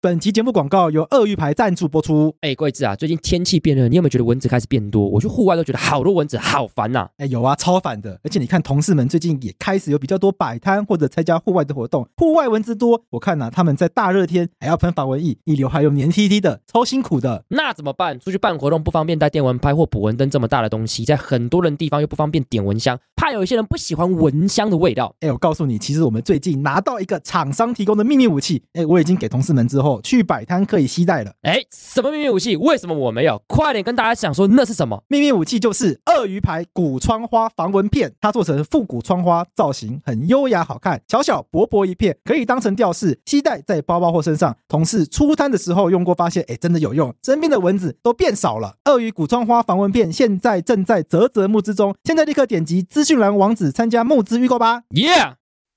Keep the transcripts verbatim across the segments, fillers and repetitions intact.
本期节目广告由鳄鱼牌赞助播出。 哎，贵子啊，最近天气变热，你有没有觉得蚊子开始变多？我去户外都觉得好多蚊子，好烦呐、啊！ 哎，有啊，超烦的。而且你看，同事们最近也开始有比较多摆摊或者参加户外的活动，户外蚊子多。我看啊，他们在大热天还要喷防蚊液，一流还有黏 T T 的，超辛苦的。 那怎么办？出去办活动不方便带电蚊拍或捕蚊灯这么大的东西，在很多人地方又不方便点蚊香，怕有一些人不喜欢蚊香的味道。 哎，我告诉你，其实我们最近拿到一个厂商提供的秘密武器，哎，我已经给同事们之后去摆摊可以携带了。 哎，什么秘密武器？为什么我没有？快点跟大家讲说那是什么？ 秘密武器就是鳄鱼牌古窗花防蚊片，它做成复古窗花造型，很优雅好看，小小薄薄一片，可以当成吊饰携带在包包或身上。同事出摊的时候用过，发现哎真的有用，身边的蚊子都变少了。鳄鱼古窗花防蚊片现在正在啧啧募资中，现在立刻点击资讯栏网址参加募资预购吧。 Yeah！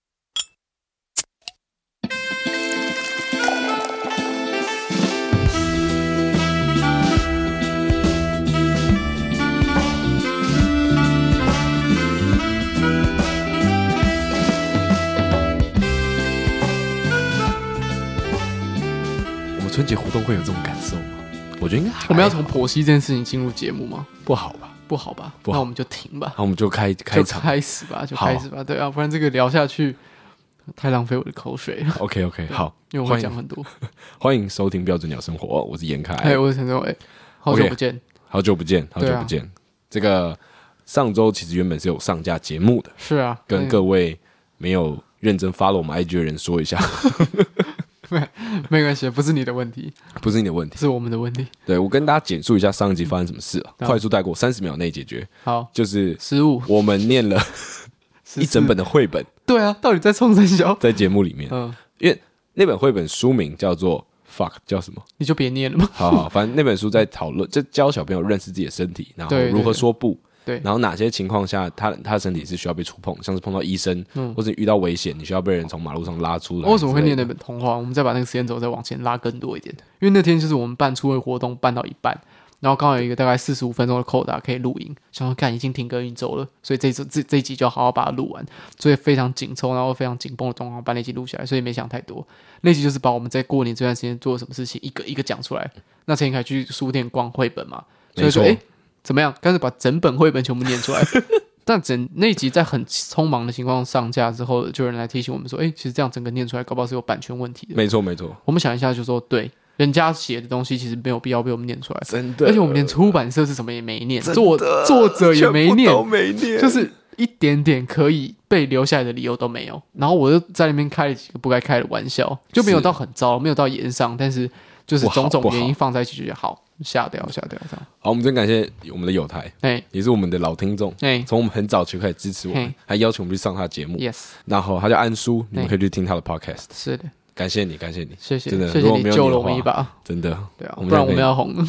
春节活动会有这种感受吗？我觉得应该还好。 我们要从婆媳这件事情进入节目吗？ 不好吧？ 不好吧？ 不好， 那我们就停吧。 好，我们就开开场， 就开始吧，就开始吧。对啊，不然这个聊下去太浪费我的口水了。 OK OK， 好， 因为我会讲很多。 欢迎收听标准鸟生活，我是严凯。 哎，我是陈忠伟，好久不见， okay, 好久不见，好久不见。啊、这个上周其实原本是有上架节目的， 是啊， 跟各位没有认真 follow 我们 I G 的人说一下。 没没关系，不是你的问题， 不是你的问题， 是我们的问题。 对，我跟大家简述一下上一集发生什么事了，嗯、快速带过，三十秒内解决。 好， 就是失误。 我们念了一整本的绘本。 对啊，到底在冲三小？ 在节目里面，嗯，因为那本绘本书名叫做 Fuck， 叫什么？ 你就别念了嘛。 好好，反正那本书在讨论，就教小朋友认识自己的身体，然后如何说不。 对， 然后哪些情况下他他的身体是需要被触碰，像是碰到医生，嗯、或者遇到危险，你需要被人从马路上拉出来。 为什么会念那本童话？我们再把那个时间轴再往前拉更多一点，因为那天就是我们办初会活动办到一半，然后刚好有一个大概四十五分钟的扣打可以录音，想说干已经停更一周了，所以这这这一集就要好好把它录完，所以非常紧凑，然后非常紧绷的状况把那集录下来，所以没想太多。那集就是把我们在过年这段时间做了什么事情一个一个讲出来。那陈彦凯去书店逛绘本嘛，所以说哎。怎么样？干脆把整本绘本全部念出来。但整那集在很匆忙的情况上架之后，就有人来提醒我们说：“哎、欸，其实这样整个念出来，搞不好是有版权问题的。” 没错，没错。 我们想一下，就说对，人家写的东西其实没有必要被我们念出来， 真的。 而且我们连出版社是什么也没念，作作者也没念， 都没念， 就是一点点可以被留下来的理由都没有。然后我就在那边开了几个不该开的玩笑，就没有到很糟，没有到言上，但是就是种种原因放在一起，就觉得好。下掉下掉这样。 好，我们真感谢我们的友台， 欸、 也是我们的老听众， 欸、 从我们很早就开始支持我们，欸、还邀请我们去上他的节目。 Yes， 然后他叫安叔，你们可以去听他的 podcast。 是的， 感谢你，感谢你， 谢谢， 真的， 谢谢你救了我们一把， 真的， 对啊，不然我们要红了。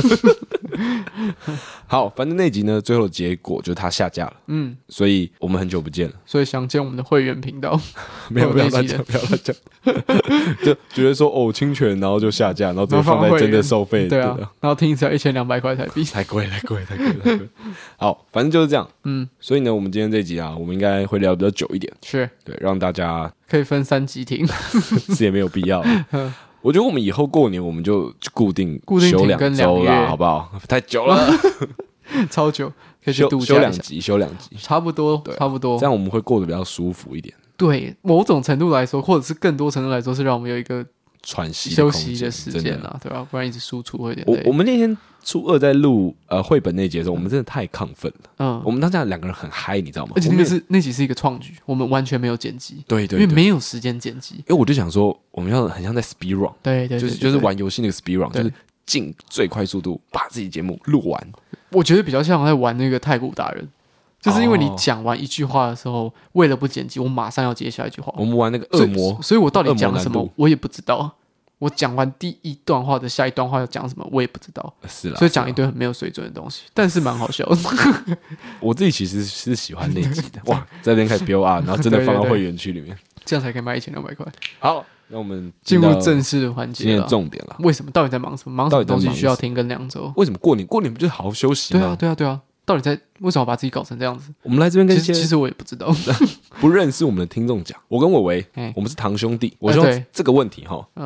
好，反正那集呢，最后的结果就是他下架了，嗯，所以我们很久不见了， 所以想见我们的会员频道， 没有，不要乱讲，不要乱讲，就觉得说哦侵权，然后就下架，然后直接放在真的收费， 对啊，然后听一次要一千两百块台币， 太贵，太贵，太贵，太贵。好，反正就是这样，嗯，所以呢，我们今天这集啊，我们应该会聊比较久一点， 是对，让大家可以分三集听， 是也没有必要。我觉得我们以后过年我们就固定固定休两周啦，好不好？太久了， 超久，可以去度假休两集，休两集， 差不多，差不多， 这样我们会过得比较舒服一点。 对，某种程度来说，或者是更多程度来说，是让我们有一个喘息、 休息的时间啦，对吧？不然一直输出会有点累。 我我们那天初二在录呃绘本那集的时候，我们真的太亢奋了。嗯，我们当下两个人很嗨，你知道吗？ 而且那个是那集是一个创举，我们完全没有剪辑， 对 对, 对，因为没有时间剪辑。 因为我就想说，我们要很像在 speed run， 对 对, 对, 对, 对， 就是就是玩游戏那个 speed run， 就是尽最快速度把自己节目录完。 我觉得比较像在玩那个太古达人。就是因为你讲完一句话的时候，为了不剪辑，我马上要接下一句话。 我们玩那个恶魔， 所以，所以我到底讲了什么，我也不知道。我讲完第一段话的下一段话要讲什么，我也不知道。 是啦， 所以讲一堆很没有水准的东西，但是蛮好笑的。 我自己其实是喜欢那集的，哇，在那边开始 build up， 然后真的放到会员区里面， 对对对，这样才可以卖一千两百块。 好，那我们进入正式的环节， 今天的重点了。 为什么？到底在忙什么？忙什么东西需要停更两周？ 为什么过年？过年不就是好好休息吗？ 对啊，对啊，对啊。到底在为什么把自己搞成这样子？ 我们来这边跟其实其实我也不知道， 不认识我们的听众讲，我跟伟伟，我们是堂兄弟。我说这个问题哈，嗯，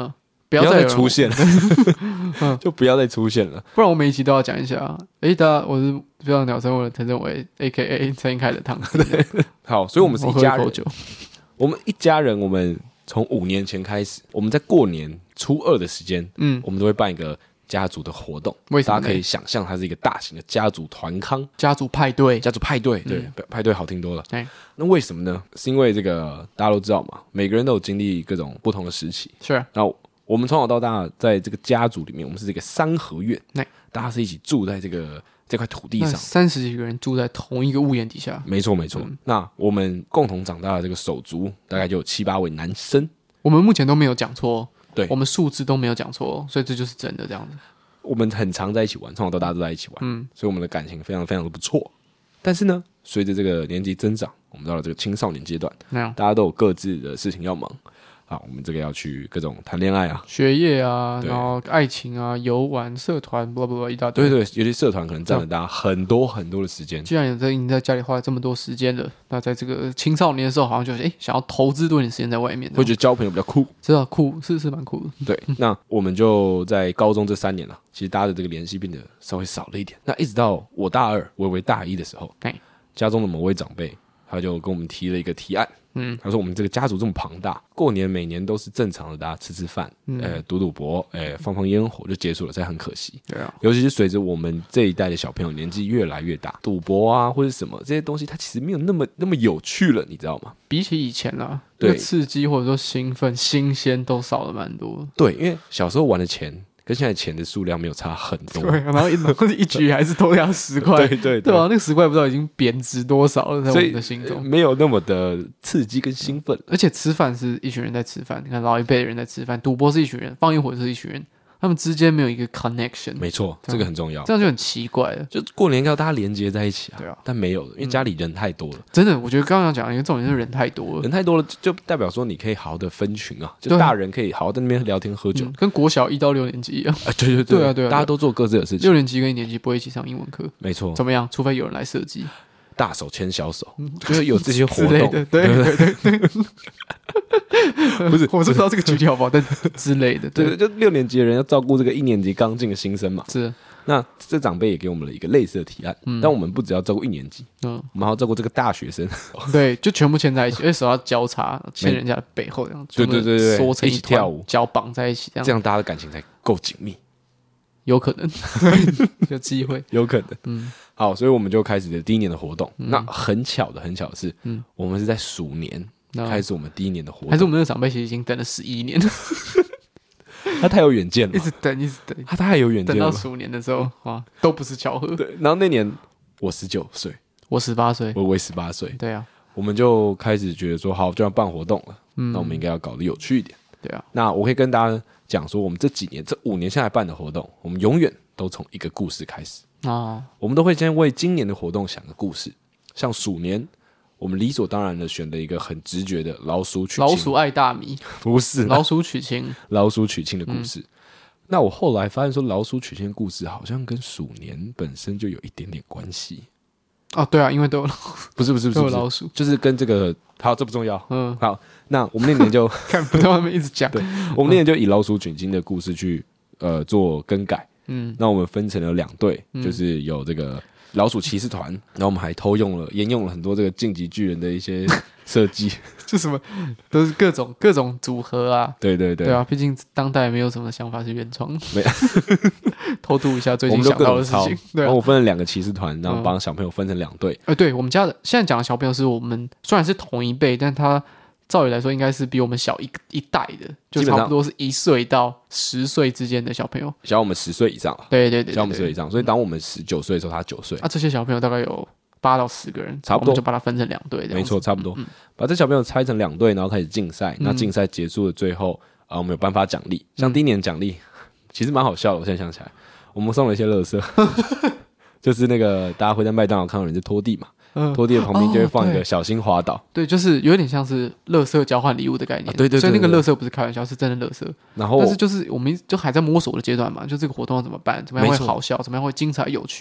不要再再出现了，就不要再出现了。 不然我每一集都要讲一下。诶，大家，我是非常鸟生活的陈正伟 ，A K A 陈英凯的汤。 好，所以我们是一家人。 我喝一口酒。 我们一家人，我们从五年前开始，我们在过年初二的时间，嗯，我们都会办一个家族的活动。 为什么？ 大家可以想象，它是一个大型的家族团康、 家族派对、 家族派对。对，嗯、派对好听多了。 哎， 那为什么呢？是因为这个大家都知道嘛，每个人都有经历各种不同的时期。 是。 那我们从小到大，在这个家族里面，我们是这个三合院，大家是一起住在这个这块土地上， 三十几个人住在同一个屋檐底下。 没错，没错。嗯、那我们共同长大的这个手足，大概就有七八位男生。 我们目前都没有讲错， 对， 我们数字都没有讲错，所以这就是真的这样子。 我们很常在一起玩，从小到大都在一起玩，嗯，所以我们的感情非常非常的不错。但是呢，随着这个年纪增长，我们到了这个青少年阶段，大家都有各自的事情要忙。啊，我们这个要去各种谈恋爱啊， 学业啊，然后爱情啊，游玩、社团，不不不，一大堆。 对对，尤其社团可能占了大家很多很多的时间。 既然有在你在家里花了这么多时间了，那在这个青少年的时候，好像就哎想要投资多点时间在外面， 会觉得交朋友比较酷， 知道酷是是蛮酷的。 对，那我们就在高中这三年了，其实大家的这个联系变得稍微少了一点。那一直到我大二，微微大一的时候，家中的某位长辈他就跟我们提了一个提案。嗯，他说我们这个家族这么庞大，过年每年都是正常的，大家吃吃饭，嗯、呃，赌赌博，呃，放放烟火就结束了，这很可惜。 对啊， 尤其是随着我们这一代的小朋友年纪越来越大，赌博啊或者什么这些东西，它其实没有那么那么有趣了，你知道吗？ 比起以前啊，对，刺激或者说兴奋、新鲜都少了蛮多。 对，因为小时候玩的钱跟现在钱的数量没有差很多， 对，然后一然后一局还是都要十块， 对对 对, 对啊，那个十块不知道已经贬值多少了，在我们的心中没有那么的刺激跟兴奋。 而且吃饭是一群人在吃饭，你看老一辈的人在吃饭，赌博是一群人，放烟火是一群人，他们之间没有一个 connection。 没错，这个很重要， 这样就很奇怪了。 就过年要大家连接在一起啊， 对啊， 但没有，因为家里人太多了。嗯、 真的，我觉得刚刚讲一个重点是人太多了， 人太多了就代表说你可以好好的分群啊，就大人可以好好在那边聊天喝酒， 嗯、跟国小一到六年级一样。 啊，对对对， 对啊对啊， 大家都做各自的事情。 六年级跟一年级不会一起上英文课， 没错。 怎么样？除非有人来设计。 大手牵小手，嗯、就是有这些活动， 对对对对对。不是，我是不知道这个举例好不好，但之类的， 对，就六年级的人要照顾这个一年级刚进的新生嘛。 是， 那这长辈也给我们了一个类似的提案，嗯、但我们不只要照顾一年级，嗯，我们还要照顾这个大学生， 对，就全部牵在一起，因为手要交叉，牵人家的背后这样， 对对对对， 缩成一起跳舞， 脚绑在一起，这样， 这样大家的感情才够紧密。 有可能有机会， 有可能。嗯，好，所以我们就开始了第一年的活动。嗯、那很巧的，很巧的是，嗯，我们是在鼠年开始我们第一年的活动。 还是我们那个长辈其实已经等了十一年了， 他太有远见了， 一直等，一直等， 他太有远见了。 等到鼠年的时候，哇，都不是巧合。 对，然后那年我十九岁， 我十八岁， 我为十八岁。 对啊，我们就开始觉得说，好，就要办活动了，嗯，那我们应该要搞得有趣一点。 对啊， 那我可以跟大家讲说，我们这几年、这五年下来办的活动，我们永远都从一个故事开始啊、哦。我们都会先为今年的活动想个故事，像鼠年，我们理所当然的选了一个很直觉的老鼠娶亲。 老鼠爱大米， 不是老鼠娶亲， 老鼠娶亲的故事。嗯、那我后来发现说，老鼠娶亲的故事好像跟鼠年本身就有一点点关系。 哦，对啊，因为都有老鼠， 不是不是不是， 都有老鼠， 就是跟这个好，这不重要。嗯，好，那我们那年就看不到他们一直讲， 对，我们那年就以老鼠娶亲的故事去呃做更改。嗯，那我们分成了两队，嗯、就是有这个老鼠骑士团，然后我们还偷用了、沿用了很多这个晋级巨人的一些设计， 就什么都是各种各种组合啊。 对对对， 对啊，毕竟当代没有什么想法是原创，没偷渡一下最近想到的事情。对、啊， 然后我分了两个骑士团，然后帮小朋友分成两队。 呃、嗯，对我们家的现在讲的小朋友是我们虽然是同一辈，但他照理来说应该是比我们小一一代的，就差不多是一岁到十岁之间的小朋友， 小我们十岁以上。 对对 对, 对, 对， 小我们十岁以上，所以当我们十九岁的时候，他九岁。 啊，这些小朋友大概有八到十个人， 差不多， 我们就把它分成两队， 没错，差不多。嗯嗯、把这小朋友拆成两队，然后开始竞赛。那竞赛结束的最后，啊、呃，我们有颁发奖励，像第一年奖励其实蛮好笑的。我现在想起来，我们送了一些垃圾，就是那个大家会在麦当劳看到人在拖地嘛。嗯、拖地的旁边就会放一个小心滑倒、哦， 对，就是有点像是垃圾交换礼物的概念，啊、对, 对, 对, 对, 对，所以那个垃圾不是开玩笑，是真的垃圾。然后，但是就是我们就还在摸索的阶段嘛，就这个活动要怎么办，怎么样会好笑，怎么样会精彩有趣，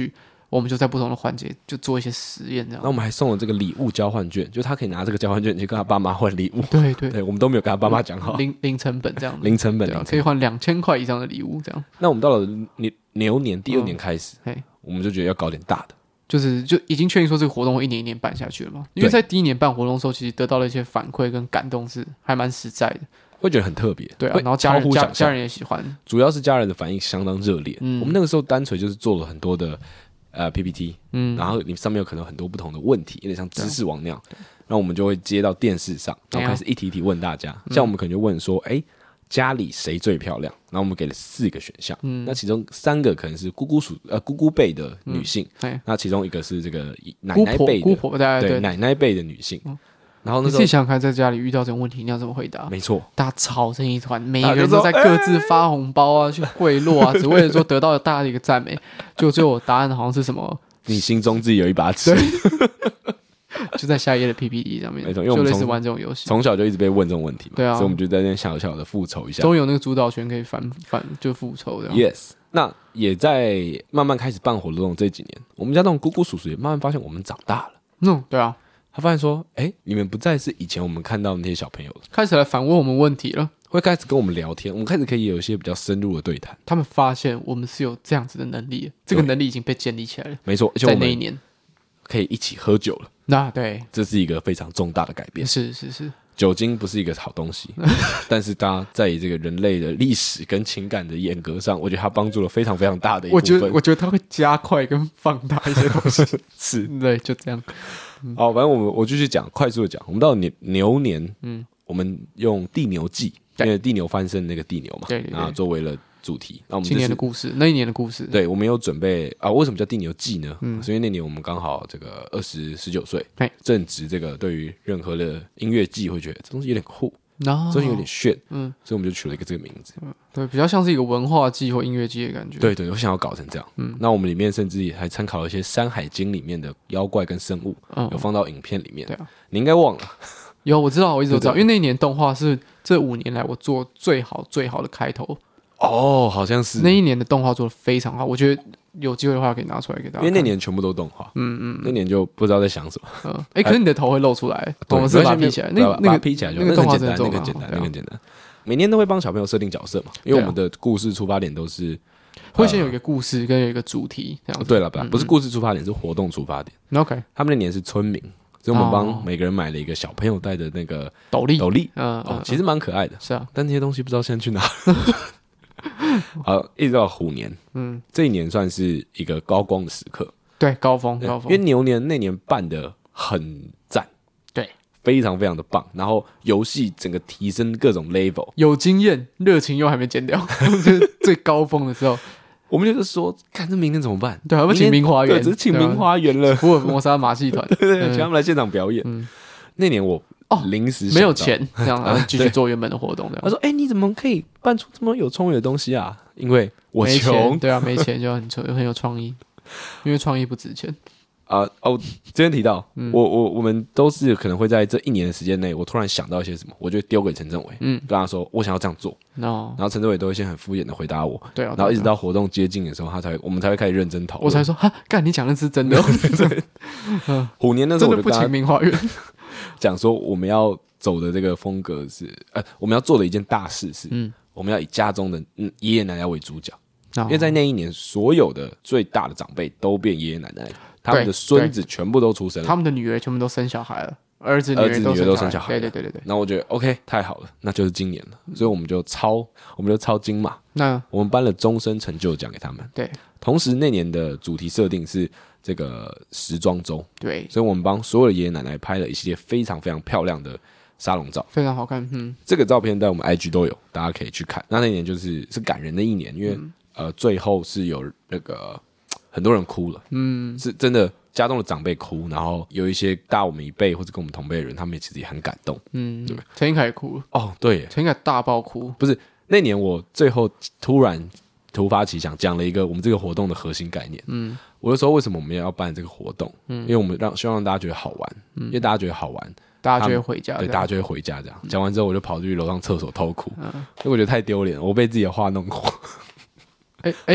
我们就在不同的环节就做一些实验这样。 那我们还送了这个礼物交换券，就他可以拿这个交换券去跟他爸妈换礼物。 对对对，我们都没有跟他爸妈讲好， 零零成本这样， 零成本， 对啊，可以换两千块以上的礼物这样。 那我们到了牛牛年第二年开始， 嗯、 我们就觉得要搞点大的。 就是就已经确定说这个活动会一年一年办下去了嘛？因为在第一年办活动的时候，其实得到了一些反馈跟感动，是还蛮实在的， 会觉得很特别。 对啊，然后家人家家人也喜欢， 主要是家人的反应相当热烈。 嗯、 我们那个时候单纯就是做了很多的呃 P P T， 嗯，然后你上面有可能有很多不同的问题，有点像知识王那样，然后我们就会接到电视上，然后开始一题一题问大家。像我们可能就问说，哎、欸。家里谁最漂亮？然后我们给了四个选项，嗯、那其中三个可能是姑姑属呃姑姑辈的女性，嗯、那其中一个是这个奶奶辈的姑婆，对对对奶奶辈的女性。嗯、然后那时候你自己想想看，在家里遇到这种问题，你要怎么回答？ 没错， 大家吵成一团，每个人都在各自发红包啊，去贿赂啊，只为了说得到大家的一个赞美。就最后答案好像是什么？ 你心中自己有一把尺。 就在下一页的 P P T 上面， 没错，因为我们就类似玩这种游戏， 从小就一直被问这种问题嘛， 对啊， 所以我们就在那边小小的复仇一下， 终于有那个主导权可以反反就复仇这样。 Yes， 那也在慢慢开始办活动这几年，我们家那种姑姑叔叔也慢慢发现我们长大了。 嗯，对啊， 他发现说，哎、欸，你们不再是以前我们看到的那些小朋友了， 开始来反问我们问题了， 会开始跟我们聊天，我们开始可以有一些比较深入的对谈。 他们发现我们是有这样子的能力，这个能力已经被建立起来了。 没错， 在那一年可以一起喝酒了。 那对， 这是一个非常重大的改变。 是是是， 酒精不是一个好东西，但是它在这个人类的历史跟情感的严格上，我觉得它帮助了非常非常大的一部分。 我觉得，我觉得它会加快跟放大一些东西。 是， 对，就这样。 嗯、好，反正我们我继续讲，快速的讲。我们到牛牛年，嗯，我们用地牛记，因为地牛翻身那个地牛嘛， 对对对， 然后作为了主题。那我们、就是、 今年的故事，那一年的故事， 对，我们有准备啊。为什么叫地牛记呢？嗯，是因为那年我们刚好这个二十十九岁，正值这个对于任何的音乐季会觉得这东西有点酷， 哦， 这东西有点炫，嗯，所以我们就取了一个这个名字， 嗯，对，比较像是一个文化季或音乐季的感觉。 对对，我想要搞成这样。嗯，那我们里面甚至还参考了一些《山海经》里面的妖怪跟生物，嗯，有放到影片里面。对啊，你应该忘了。 有，我知道，我一直都知道，因为那一年动画是这五年来我做最好最好的开头。 哦，好像是那一年的动画做的非常好，我觉得有机会的话可以拿出来给大家看。 因为那年全部都动画，嗯嗯，那年就不知道在想什么。嗯， 哎、欸，可是你的头会露出来，我们是把它披起来，那那个披起来就那个动画真的那个简单，那个简单。每年都会帮小朋友设定角色嘛，因为我们的故事出发点都是会先有一个故事跟有一个主题这样子。 对了，不是故事出发点，是活动出发点。 OK， 他们那年是村民。所以我们帮每个人买了一个小朋友戴的那个斗笠， 斗笠， 嗯， 哦，其实蛮可爱的， 是啊， 但这些东西不知道现在去哪。好，一直到虎年，嗯，这一年算是一个高光的时刻， 对，高峰，高峰， 因为牛年那年办的很赞， 对， 非常非常的棒，然后游戏整个提升各种 level， 有经验，热情又还没减掉，就是最高峰的时候。 我们就是说，看这明天怎么办？ 对，要不请明华园？ 只是请明华园了。 福尔摩沙马戏团， 对对对，请他们来现场表演。嗯，那年我哦临时没有钱，这样然后继续做原本的活动。 他说：“哎，你怎么可以办出这么有创意的东西啊？因为我穷。 对啊，没钱就很很有创意，因为创意不值钱。” 啊哦，之前提到，嗯、我我我们都是可能会在这一年的时间内，我突然想到一些什么，我就丢给陈政伟，嗯，跟他说我想要这样做，哦、然后陈政伟都会先很敷衍的回答我， 对啊， 然后一直到活动接近的时候，他才我们才会开始认真讨论， 我才说哈，干你讲的是真的， 对，嗯，虎年的时候我就真的不请明华园， 讲说我们要走的这个风格是，呃，我们要做的一件大事是，嗯，我们要以家中的嗯爷爷奶奶为主角，哦、因为在那一年，所有的最大的长辈都变爷爷奶奶。他们的孙子全部都出生了， 他们的女儿全部都生小孩了，儿子女儿都生小孩。 对对对对对。 那我觉得 OK 太好了，那就是今年了，所以我们就超我们就超金马。 那我们颁了终身成就奖给他们。 对， 同时那年的主题设定是这个时装周， 对， 所以我们帮所有的爷爷奶奶拍了一系列非常非常漂亮的沙龙照， 非常好看。嗯， 这个照片在我们 I G 都有，大家可以去看。那那年就是是感人的一年，因为、嗯、呃最后是有那个很多人哭了，嗯，是真的。家中的长辈哭，然后有一些大我们一辈或者跟我们同辈的人，他们其实也很感动。嗯，对， 陈英凯也哭了。 哦，对， 陈英凯大爆哭。 不是那年我最后突然突发奇想，讲了一个我们这个活动的核心概念。嗯，我就说为什么我们要办这个活动？嗯，因为我们让希望让大家觉得好玩，嗯，因为大家觉得好玩， 大家就会回家。 对，大家就会回家这样。讲、嗯、完之后，我就跑去楼上厕所偷哭，嗯、因为我觉得太丢脸了，我被自己的话弄哭。 哎哎。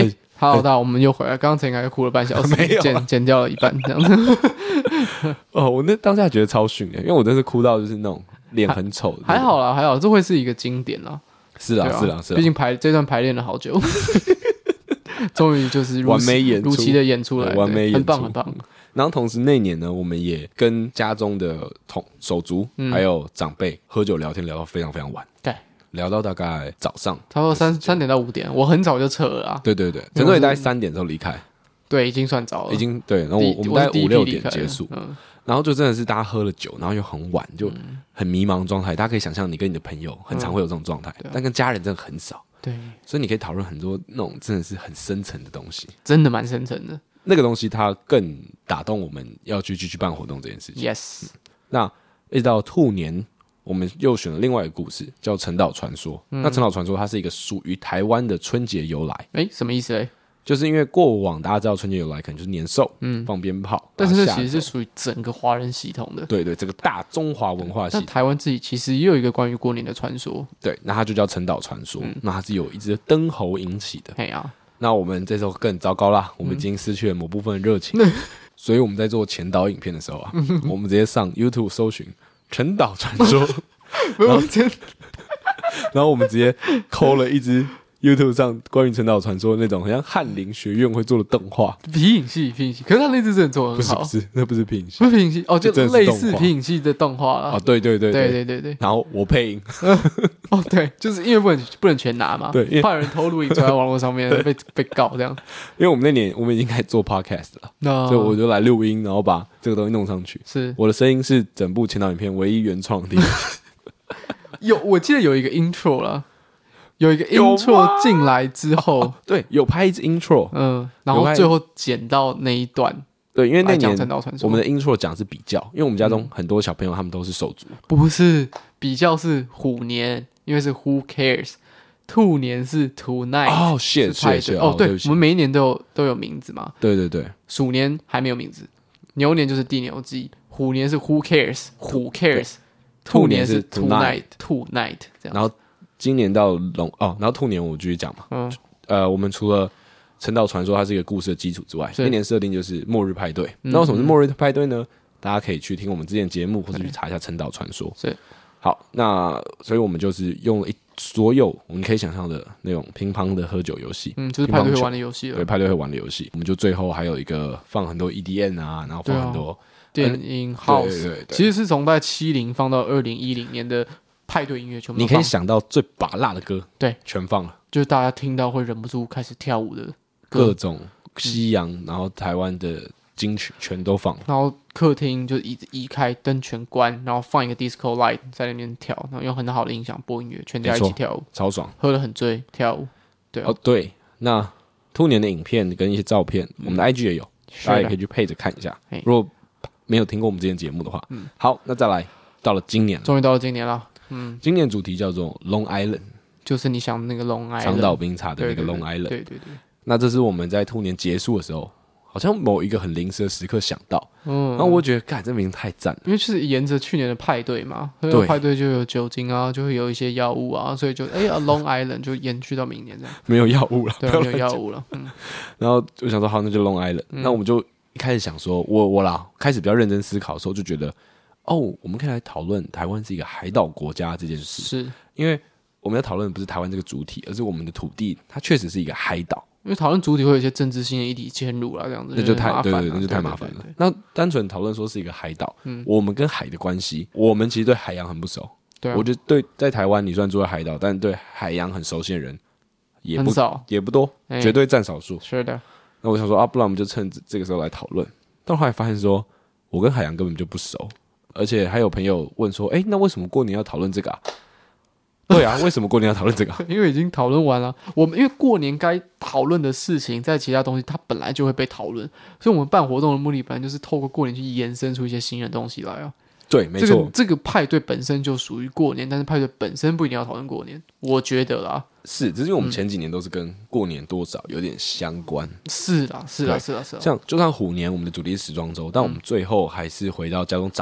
好的，我们又回来。刚刚才应该哭了半小时， 没有、啊、 剪剪掉了一半这样子。 哦，我那当下觉得超逊的，因为我真是哭到就是那种脸很丑的。 还好啦，还好，这会是一个经典啦。 是啦，啊、是啦，是啦。 毕竟排这段排练了好久，终于就是完美演出， 如期的演出来， 完美演出， 很棒，很棒。 然后同时那年呢，我们也跟家中的同手足、嗯、还有长辈喝酒聊天，聊到非常非常晚。 对。 聊到大概早上， 差不多三三点到五点，我很早就撤了啊。 对对对，陈总也大概三点的时候离开， 对，已经算早了， 已经对。然后我我们大概五六点结束，嗯，然后就真的是大家喝了酒，然后又很晚，就很迷茫的状态。大家可以想象，你跟你的朋友很常会有这种状态，嗯、但跟家人真的很少。 对， 所以你可以讨论很多那种真的是很深层的东西， 真的蛮深层的。 那个东西它更打动我们要去继续办活动这件事情。 Yes，、嗯、 那一直到兔年。我们又选了另外一个故事，叫陈岛传说。嗯、那陈岛传说它是一个属于台湾的春节由来。 哎，什么意思嘞？ 就是因为过往大家知道春节由来可能就是年兽，嗯，放鞭炮， 但是这其实是属于整个华人系统的。 对对，这个大中华文化系统。 那台湾自己其实也有一个关于过年的传说。 对，那它就叫陈岛传说。嗯、那它是有一只灯猴引起的。 哎呀， 那我们这时候更糟糕啦，我们已经失去了某部分的热情，嗯、所以我们在做前导影片的时候啊，嗯、我们直接上 YouTube 搜寻陈岛传说。然后，然后我们直接抠了一支 YouTube 上关于陈岛传说那种，好像翰林学院会做的动画皮影戏，皮影戏。可是他那支真的做得很好， 不是不是，那不是皮影戏， 不是皮影戏哦，就类似皮影戏的动画啦。 哦，对对对对对对对。 然后我配音， 哦对，就是因为不能不能全拿嘛， 对， 怕有人偷录影传在网络上面被被告这样。 因为我们那年我们已经开始做 podcast 了，所以我就来录音，然后把这个东西弄上去。 是， 我的声音是整部前导影片唯一原创的地方。 有，我记得有一个 intro 啦，有一个 intro 进来之后， 哦、对，有拍一支 intro， 嗯，然后最后剪到那一段， 对，因为那年我们的 intro 讲是比较，因为我们家中很多小朋友他们都是手足， 不是比较是虎年，因为是 Who cares， 兔年是 Tonight， 哦，谢谢谢哦，对，我们每一年都有都有名字嘛， 对对对， 鼠年还没有名字，牛年就是地牛季，虎年是 Who cares， Who cares。兔年是 tonight tonight 这样， 然后今年到龙哦，然后兔年我继续讲嘛，嗯，呃，我们除了陈岛传说它是一个故事的基础之外，那年设定就是末日派对。嗯、那为什么是末日派对呢？大家可以去听我们之前节目，或者去查一下陈岛传说。 是， 好，那所以我们就是用了一所有我们可以想象的那种乒乓的喝酒游戏， 嗯，就是派对会玩的游戏了， 对，派对会玩的游戏。我们就最后还有一个放很多 E D M 啊，然后放很多。 电音 house， 对对对，其实是从在七零放到二零一零年的派对音乐全部， 你可以想到最拔辣的歌， 对， 全放了， 就是大家听到会忍不住开始跳舞的各种西洋，嗯、然后台湾的金曲全都放了， 然后客厅就椅子移开，灯全关，然后放一个 disco light 在那边跳，然后用很好的音响播音乐，全家一起跳舞， 超爽， 喝得很醉跳舞，对、啊、 哦对，那兔年的影片跟一些照片，嗯、我们的 I G 也有，大家也可以去配着看一下，如果没有听过我们之前节目的话，嗯，好，那再来到了今年， 终于到了今年了，嗯， 今年主题叫做 Long Island， 就是你想那个 Long Island 长岛冰茶的那个 Long Island， 对对 对, 对。 那这是我们在兔年结束的时候，好像某一个很临时的时刻想到，嗯，然后我觉得，干这名字太赞了， 因为就是沿着去年的派对嘛，对，派对就有酒精啊，就会有一些药物啊，所以就哎呀 Long Island 就延续到明年这样， 没有药物了， 对，没有药物了，嗯， 然后我想说，好，那就 Long Island，、嗯、那我们就。一开始想说，我我啦，开始比较认真思考的时候，就觉得，哦，我们可以来讨论台湾是一个海岛国家这件事， 是因为我们要讨论的不是台湾这个主体，而是我们的土地，它确实是一个海岛。 因为讨论主体会有一些政治性的议题嵌入啦，这样子那就太麻烦了， 对对，那就太麻烦了。那单纯讨论说是一个海岛，嗯，我们跟海的关系，我们其实对海洋很不熟。 对、啊， 我觉得对在台湾，你虽然住在海岛，但对海洋很熟悉的人也不很少， 也不多，欸、绝对占少数。 是的。 那我想说啊，不然我们就趁这个时候来讨论。但后来发现说，我跟海洋根本就不熟，而且还有朋友问说，哎、欸，那为什么过年要讨论这个啊？对啊，为什么过年要讨论这个、啊？ 因为已经讨论完了。我们因为过年该讨论的事情，在其他东西它本来就会被讨论，所以我们办活动的目的本来就是透过过年去延伸出一些新的东西来啊。 对，没错、 这个，这个派对本身就属于过年，但是派对本身不一定要讨论过年，我觉得啦。 是，只是因为我们前几年都是跟过年多少有点相关。 嗯、是啦，是啦，是啦，是啦。 像就算虎年我们的主题是时装周，但我们最后还是回到家中长辈，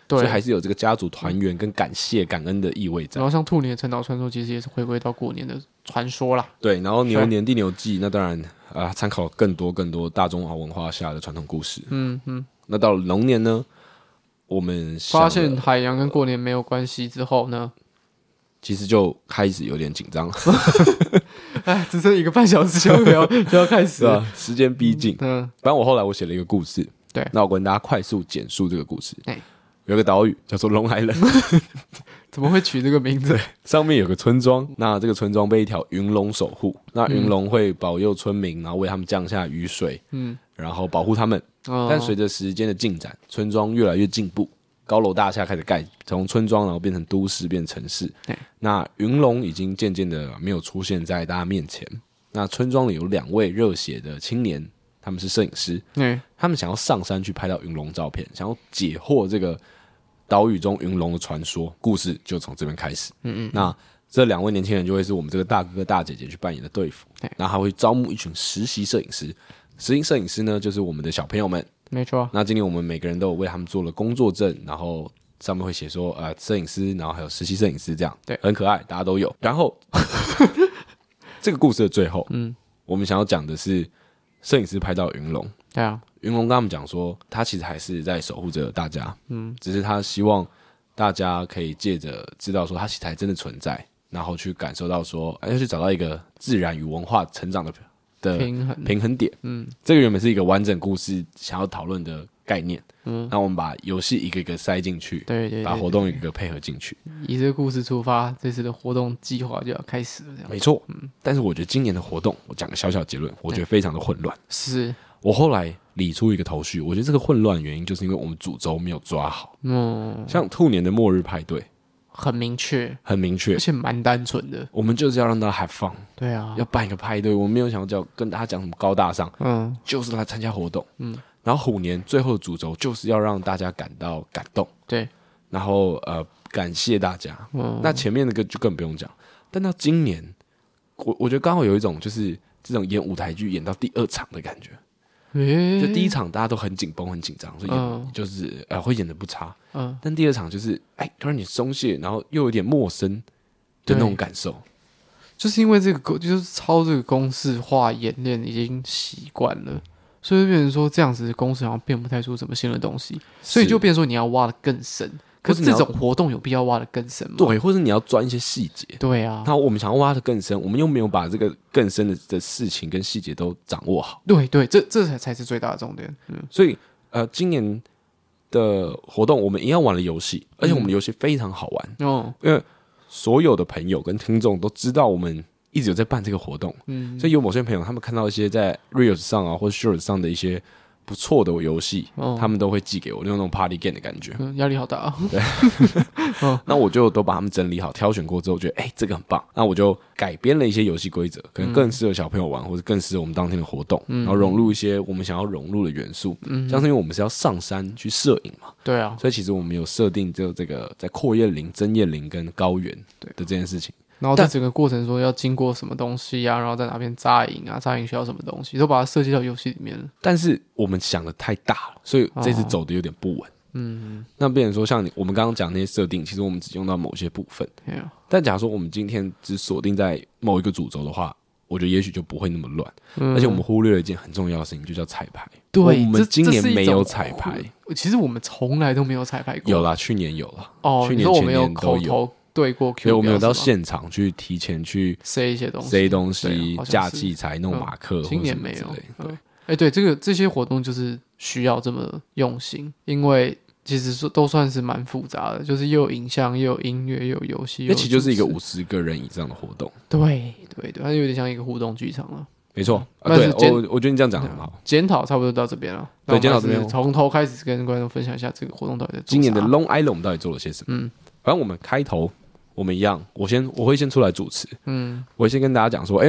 所以还是有这个家族团圆跟感谢感恩的意味在。 然后像兔年的陈岛传说其实也是回归到过年的传说啦。 对，然后牛年地牛祭那当然啊，参考更多更多大中华文化下的传统故事。嗯嗯。那到了龙年呢，我们发现海洋跟过年没有关系之后呢， 其实就开始有点紧张。 哎，只剩一个半小时就要就要开始了， 啊，时间逼近。嗯，反正我后来我写了一个故事， 对， 那我跟大家快速简述这个故事。哎，有个岛屿叫做龙海人， 怎么会取这个名字？ 上面有个村庄，那这个村庄被一条云龙守护，那云龙会保佑村民，然后为他们降下雨水，嗯，然后保护他们。哦，但随着时间的进展，村庄越来越进步。高楼大厦开始盖，从村庄然后变成都市，变成城市。那云龙已经渐渐的没有出现在大家面前。那村庄里有两位热血的青年，他们是摄影师，他们想要上山去拍到云龙照片，想要解惑这个岛屿中云龙的传说。故事就从这边开始。嗯嗯，那这两位年轻人就会是我们这个大哥哥大姐姐去扮演的队服，然后还会招募一群实习摄影师。实习摄影师呢，就是我们的小朋友们。 没错， 那今年我们每个人都有为他们做了工作证，然后上面会写说呃摄影师，然后还有实习摄影师这样， 对， 很可爱，大家都有。然后这个故事的最后，嗯，我们想要讲的是摄影师拍到云龙， 对啊， 云龙跟他们讲说，他其实还是在守护着大家，嗯，只是他希望大家可以借着知道说他其实还真的存在，然后去感受到说，要去找到一个自然与文化成长的。的平衡平衡点，嗯，这个原本是一个完整故事想要讨论的概念，嗯，那我们把游戏一个一个塞进去， 对 对, 对, 对， 把活动一个一个配合进去， 以这个故事出发，这次的活动计划就要开始了，这样没错，嗯，但是我觉得今年的活动，我讲个小小结论，我觉得非常的混乱， 是我后来理出一个头绪，我觉得这个混乱的原因就是因为我们主轴没有抓好，嗯，像兔年的末日派对。 很明确， 很明确， 而且蛮单纯的。 我们就是要让大家 have fun， 对啊， 要办一个派对。我们没有想要叫跟大家讲什么高大上，嗯，就是来参加活动，嗯。然后虎年最后的主轴就是要让大家感到感动， 对。 然后呃，感谢大家。嗯，那前面那个就更不用讲。但到今年，我我觉得刚好有一种就是这种演舞台剧演到第二场的感觉。欸、就第一场大家都很紧绷、很紧张，所以演、嗯、就是呃会演得不差。嗯，但第二场就是哎，突然你松懈，然后又有点陌生的那种感受。 就是因为这个就是抄这个公式化演练已经习惯了，所以就变成说这样子的公式好像变不太出什么新的东西，所以就变成说你要挖得更深。可是这种活动有必要挖得更深吗？ 对，或者你要钻一些细节。 对啊， 然后我们想要挖得更深，我们又没有把这个更深 的, 的事情跟细节都掌握好。 对对，这这才才是最大的重点。嗯， 所以呃，今年的活动我们一样玩了游戏，而且我们的游戏非常好玩。哦、嗯，因为所有的朋友跟听众都知道我们一直有在办这个活动。嗯，所以有某些朋友他们看到一些在 Reels 上啊或者 Shorts 上的一些不错的游戏、哦，他们都会寄给我，用那种 Party Game 的感觉， 嗯、压力好大啊。 对，哦、那我就都把他们整理好，挑选过之后，觉得哎、欸，这个很棒。那我就改编了一些游戏规则，可能更适合小朋友玩，或者更适合我们当天的活动，嗯、然后融入一些我们想要融入的元素。嗯，像是因为我们是要上山去摄影嘛， 对啊， 所以其实我们有设定就这个在阔叶林、针叶林跟高原的这件事情。 然后在整个过程说要经过什么东西啊，然后在哪边扎营啊，扎营需要什么东西，都把它设计到游戏里面了。 但是我们想的太大了，所以这次走的有点不稳。哦、嗯，那变成说像你我们刚刚讲那些设定，其实我们只用到某些部分。啊、但假如说我们今天只锁定在某一个主轴的话，我觉得也许就不会那么乱。嗯、而且我们忽略了一件很重要的事情，就叫彩排。 对， 我们今年没有彩排。 其实我们从来都没有彩排过。 有啦，去年有了。 哦， 去年前年都有。 对过 Q， 对，我们有到现场去提前去塞一些东西， 塞东西、架器材、弄马克。 嗯、今年没有。 对，哎、 嗯，对，这个这些活动就是需要这么用心，因为其实都算是蛮复杂的，就是又有影像，又有音乐，又有游戏。 那其实就是一个五十个人以上的活动。 对对对，它有点像一个互动剧场了。 没错，啊、对，我我觉得你这样讲很好。 检讨差不多到这边了， 对，检讨这边从头开始跟观众分享一下这个活动到底在做啥。 今年的 Long Island 我们到底做了些什么？嗯，反正我们开头。我们一样，我先我会先出来主持，嗯，我会先跟大家讲说，哎、欸，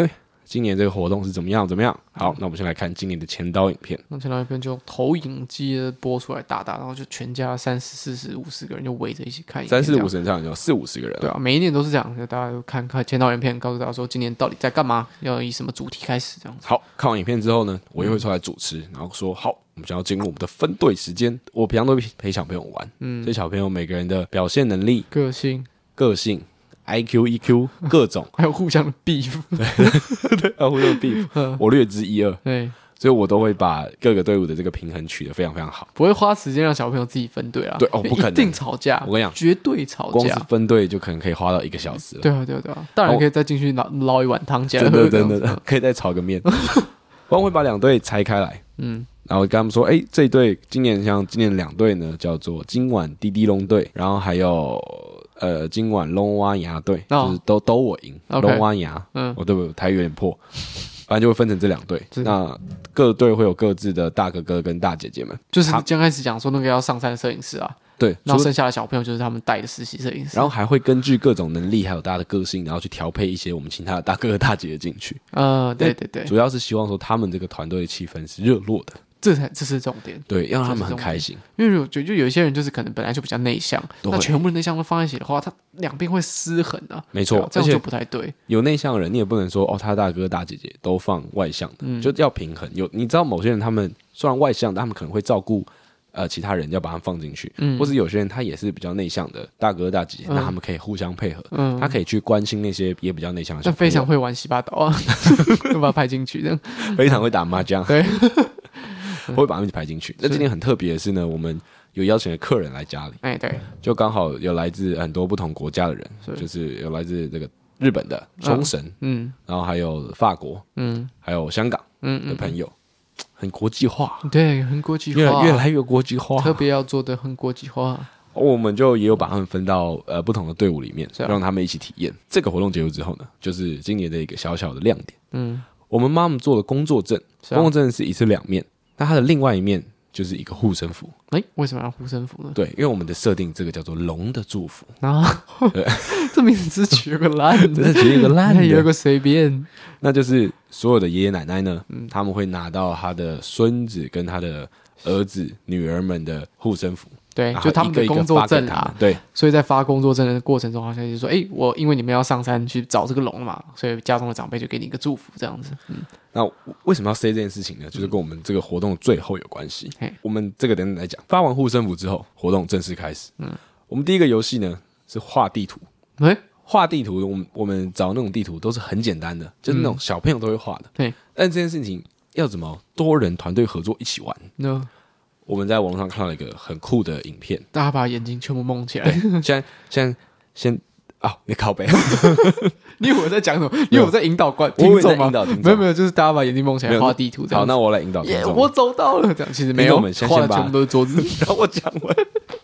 今年这个活动是怎么样怎么样。好，那我们先来看今年的前导影片。 那前导影片就投影机播出来打打，然后就全家三十、四十、五十个人就围着一起看影片。 三四五十人这样有四五十个人。 对啊，每一年都是这样，就大家就看看前导影片，告诉大家说今年到底在干嘛，要以什么主题开始这样子。 好，看完影片之后呢，我又会出来主持，然后说好，我们想要进入我们的分队时间。我平常都陪小朋友玩，嗯，这小朋友每个人的表现能力、 个性、 个性。I Q、E Q 各种， 还有互相的 beef， 对对，还有互相的 beef， 我略知一二， 对， 所以我都会把各个队伍的这个平衡取得非常非常好， 不会花时间让小朋友自己分队啊， 对哦，不可能， 一定吵架， 我跟你讲， 绝对吵架， 光是分队就可能可以花到一个小时了， 对啊对啊对啊，当然可以再进去捞捞一碗汤起来喝， 真的真的真的可以再炒个面，我会把两队拆开来，嗯。然后跟他们说，哎，这一队今年像今年两队呢，叫做今晚滴滴龙队，然后还有呃今晚龙蛙牙队，哦、就是都都我赢，龙蛙牙，嗯，我、哦、对不对？台语有点破，反正就会分成这两队。那各队会有各自的大哥哥跟大姐姐们， 就是刚开始讲说那个要上山的摄影师啊。 对， 然后剩下的小朋友就是他们带的实习摄影师， 然后还会根据各种能力还有大家的个性，然后去调配一些我们其他的大哥哥大姐姐进去。 呃，对对对， 主要是希望说他们这个团队的气氛是热络的。 这才这是重点， 对，要让他们很开心。 因为我觉得就有一些人就是可能本来就比较内向，那全部内向都放在一起的话，他两边会失衡啊。 没错， 这样就不太对。 有内向的人，你也不能说哦，他大哥大姐姐都放外向的，嗯、就要平衡。有你知道某些人他们虽然外向，但他们可能会照顾呃其他人，要把他们放进去，嗯、或是有些人他也是比较内向的大哥大姐姐，嗯、那他们可以互相配合，嗯、他可以去关心那些也比较内向的小朋友。 但非常会玩洗把刀啊，就把他拍进去，这样非常会打麻将， 对。 我会把他们排进去。那今天很特别的是呢，我们有邀请了客人来家里， 哎，对， 就刚好有来自很多不同国家的人，就是有来自这个日本的冲绳，嗯，然后还有法国，嗯，还有香港，嗯的朋友，很国际化， 对，很国际化， 越来越来越国际化， 特别要做的很国际化。 我们就也有把他们分到呃不同的队伍里面，让他们一起体验。这个活动结束之后呢，就是今年的一个小小的亮点，嗯，我们妈妈做了工作证，工作证是一次两面。那它的另外一面就是一个护身符。 哎，为什么要护身符呢？ 对，因为我们的设定这个叫做龙的祝福啊，这名字取了个烂的， 真的取了个烂的， 有个随便。 那就是所有的爷爷奶奶呢，嗯、他们会拿到他的孙子跟他的儿子、女儿们的护身符。 对，就他们的工作证啊， 对， 所以在发工作证的过程中，好像就说，哎，我因为你们要上山去找这个龙嘛，所以家中的长辈就给你一个祝福，这样子。嗯， 那为什么要 say 这件事情呢？就是跟我们这个活动的最后有关系。嗯、我们这个等等来讲，发完护身符之后，活动正式开始。嗯，我们第一个游戏呢是画地图。 哎， 画地图，我们我们找那种地图都是很简单的，就是那种小朋友都会画的。对、嗯，但这件事情要怎么多人团队合作一起玩呢？我们在网络上看到了一个很酷的影片， 大家把眼睛全部蒙起来。 现在现在先啊、哦，你靠北， 你以为我在讲什么？你以为我在引导观听众吗？没有没有，就是大家把眼睛蒙起来画地图这样。 好，那我来引导听众。 Yeah, 我走到了，这样其实没有， 我们先先把全部都是桌子， 让我讲完。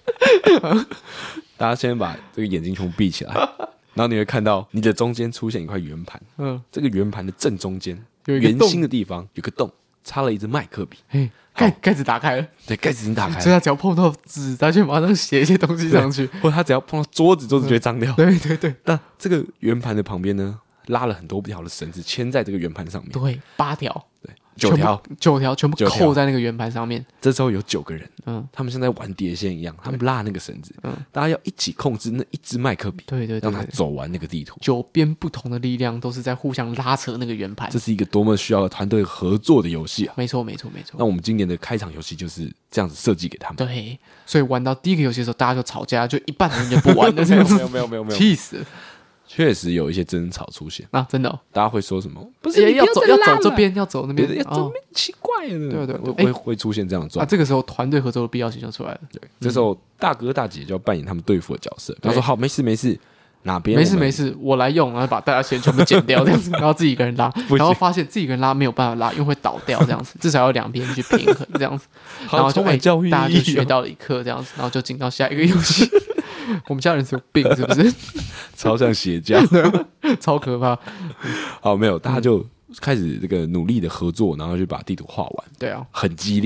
大家先把这个眼睛全部闭起来，然后你会看到你的中间出现一块圆盘。嗯，这个圆盘的正中间有一个圆心的地方有个洞，插了一支麦克笔。 盖盖子打开了， 对，盖子已经打开了， 所以他只要碰到纸，他就马上写一些东西上去， 或者他只要碰到桌子，桌子就会脏掉。 对对对， 那这个圆盘的旁边呢，拉了很多条的绳子，牵在这个圆盘上面。 对，八条， 对，九条， 九条全部扣在那个圆盘上面。 这时候有九个人，嗯，他们像在玩碟仙一样，他们拉那个绳子，嗯，大家要一起控制那一支麦克笔， 对对， 让他走完那个地图。 九边不同的力量都是在互相拉扯那个圆盘， 这是一个多么需要团队合作的游戏啊！ 没错没错没错。 那我们今年的开场游戏就是这样子设计给他们。 对，所以玩到第一个游戏的时候，大家就吵架，就一半的人就不玩了，这样子。 没有没有没有没有， 气死了。 确实有一些争吵出现啊，真的、哦， 大家会说什么？ 不是要走要走这边，要走那边， 要走那边，奇怪的， 对对， 会会会出现这样的状况。 啊，这个时候团队合作的必要性就出来了。 对，这时候大哥大姐就要扮演他们对付的角色。他说：“好，没事没事，哪边没事没事，我来用，然后把大家先全部剪掉这样子，然后自己一个人拉，然后发现自己一个人拉没有办法拉，因为会倒掉这样子，至少要两边去平衡这样子，然后就哎，大家就学到了一课这样子，然后就进到下一个游戏。”我们家人是有病是不是？ 超像邪教， 超可怕。 好，没有，大家就开始这个努力的合作，然后就把地图画完。 对啊， 很激烈，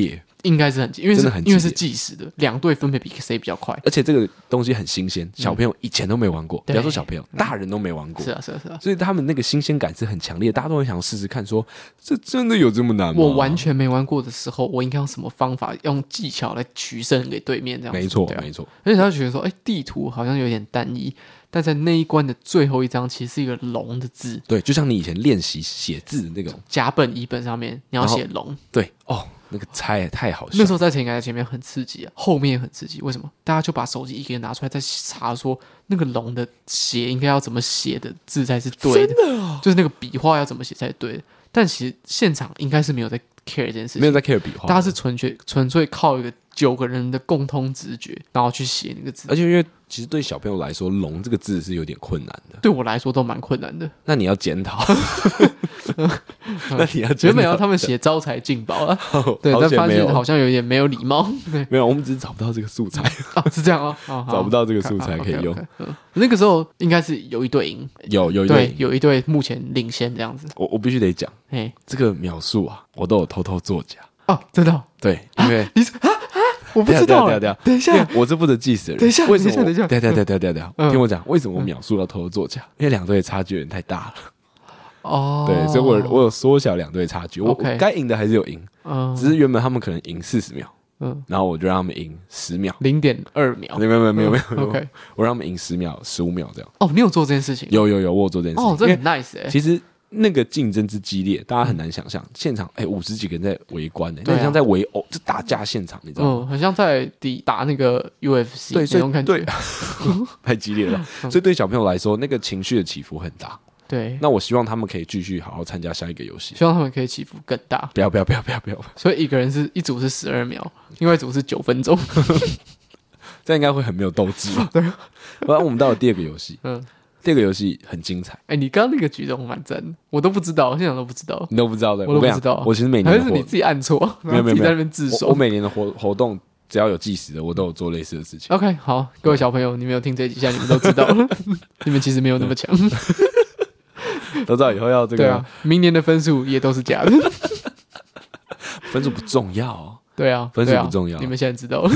应该是很近，因为是真的很激烈因为是计时的，两队分别比谁比较快。 而且这个东西很新鲜，小朋友以前都没玩过，不对要说小朋友，大人都没玩过。 是啊，是啊，是啊。 所以他们那个新鲜感是很强烈的，大家都很想试试看说，这真的有这么难吗？ 我完全没玩过的时候，我应该用什么方法，用技巧来取胜给对面这样子？ 没错， 对啊没错。 而且他就觉得说，哎，地图好像有点单一，但在那一关的最后一张，其实是一个龙的字。 对，就像你以前练习写字的那种甲本乙本上面，你要写龙。 对哦，那个猜也太好笑。 那时候在前台前面很刺激啊，后面也很刺激。为什么？大家就把手机一个人拿出来，在查说那个龙的写应该要怎么写的字才是对的， 真的哦， 就是那个笔画要怎么写才是对的。但其实现场应该是没有在 care 这件事情， 没有在 care 笔画， 大家是纯粹纯粹靠一个九个人的共通直觉，然后去写那个字。 而且因为其实对小朋友来说，龙这个字是有点困难的。 对我来说都蛮困难的。 那你要检讨，那你要检讨原本要他们写招财进宝啊，对，但发好险没有现好像有点没有礼貌。对没有，我们只是找不到这个素材， 啊，是这样啊，哦找不到这个素材可以用。 好 OK，OK，嗯那个时候应该是有一队赢， 有有一对， 对， 有一队目前领先这样子。 我我必须得讲嘿， 这个描述啊，我都有偷偷作假。 哦，真的哦， 对，因为你啊啊，我不知道欸。 等一下等一下等一下因为，我是负责计时的人。 等一下为什么我？ 等一下等一下等一下等一下等一下， 嗯听我讲，为什么我描述要偷偷作假？因为两队的差距有点太大了。 哦， 对，所以我我有缩小两队的差距，我 OK 我该赢的还是有赢， 嗯只是原本他们可能赢四十秒， 嗯然后我就让他们赢十秒。 零点二秒没有没有没有没有没有 OK 我让他们赢十秒、十五秒这样。 哦，你有做这件事情？ 有有有，我有做这件事情。 哦，这因为很 nice 哎。 其实那个竞争之激烈，大家很难想象，现场哎五十几个人在围观呢， 对啊那很像在围殴，就打架现场，你知道吗？ 嗯，很像在抵打那个 U F C 对， 那所以种感觉。 对，太激烈了。所以对小朋友来说，那个情绪的起伏很大。 对， 那我希望他们可以继续好好参加下一个游戏。 希望他们可以起伏更大。 不要不要不要不要不要， 所以一个人是一组是十二秒，另外一组是九分钟。 这样应该会很没有斗志吧？对。然后我们到了第二个游戏， 嗯， 第二个游戏很精彩， 哎，你刚刚那个举动蛮赞的，我都不知道，现场都不知道， 你都不知道的。 我都不跟你知道讲我其实每年的活还是你自己按错， 没有没有没有然后自己在那边自首我我。每年的活活动只要有计时的，我都有做类似的事情。 OK， 好，各位小朋友，你们有听这几下，你们都知道了，你们其实没有那么强。 都知道以后要这个对啊，明年的分数也都是假的。 分数不重要哦， 对啊， 分数对啊不重要你们现在知道了。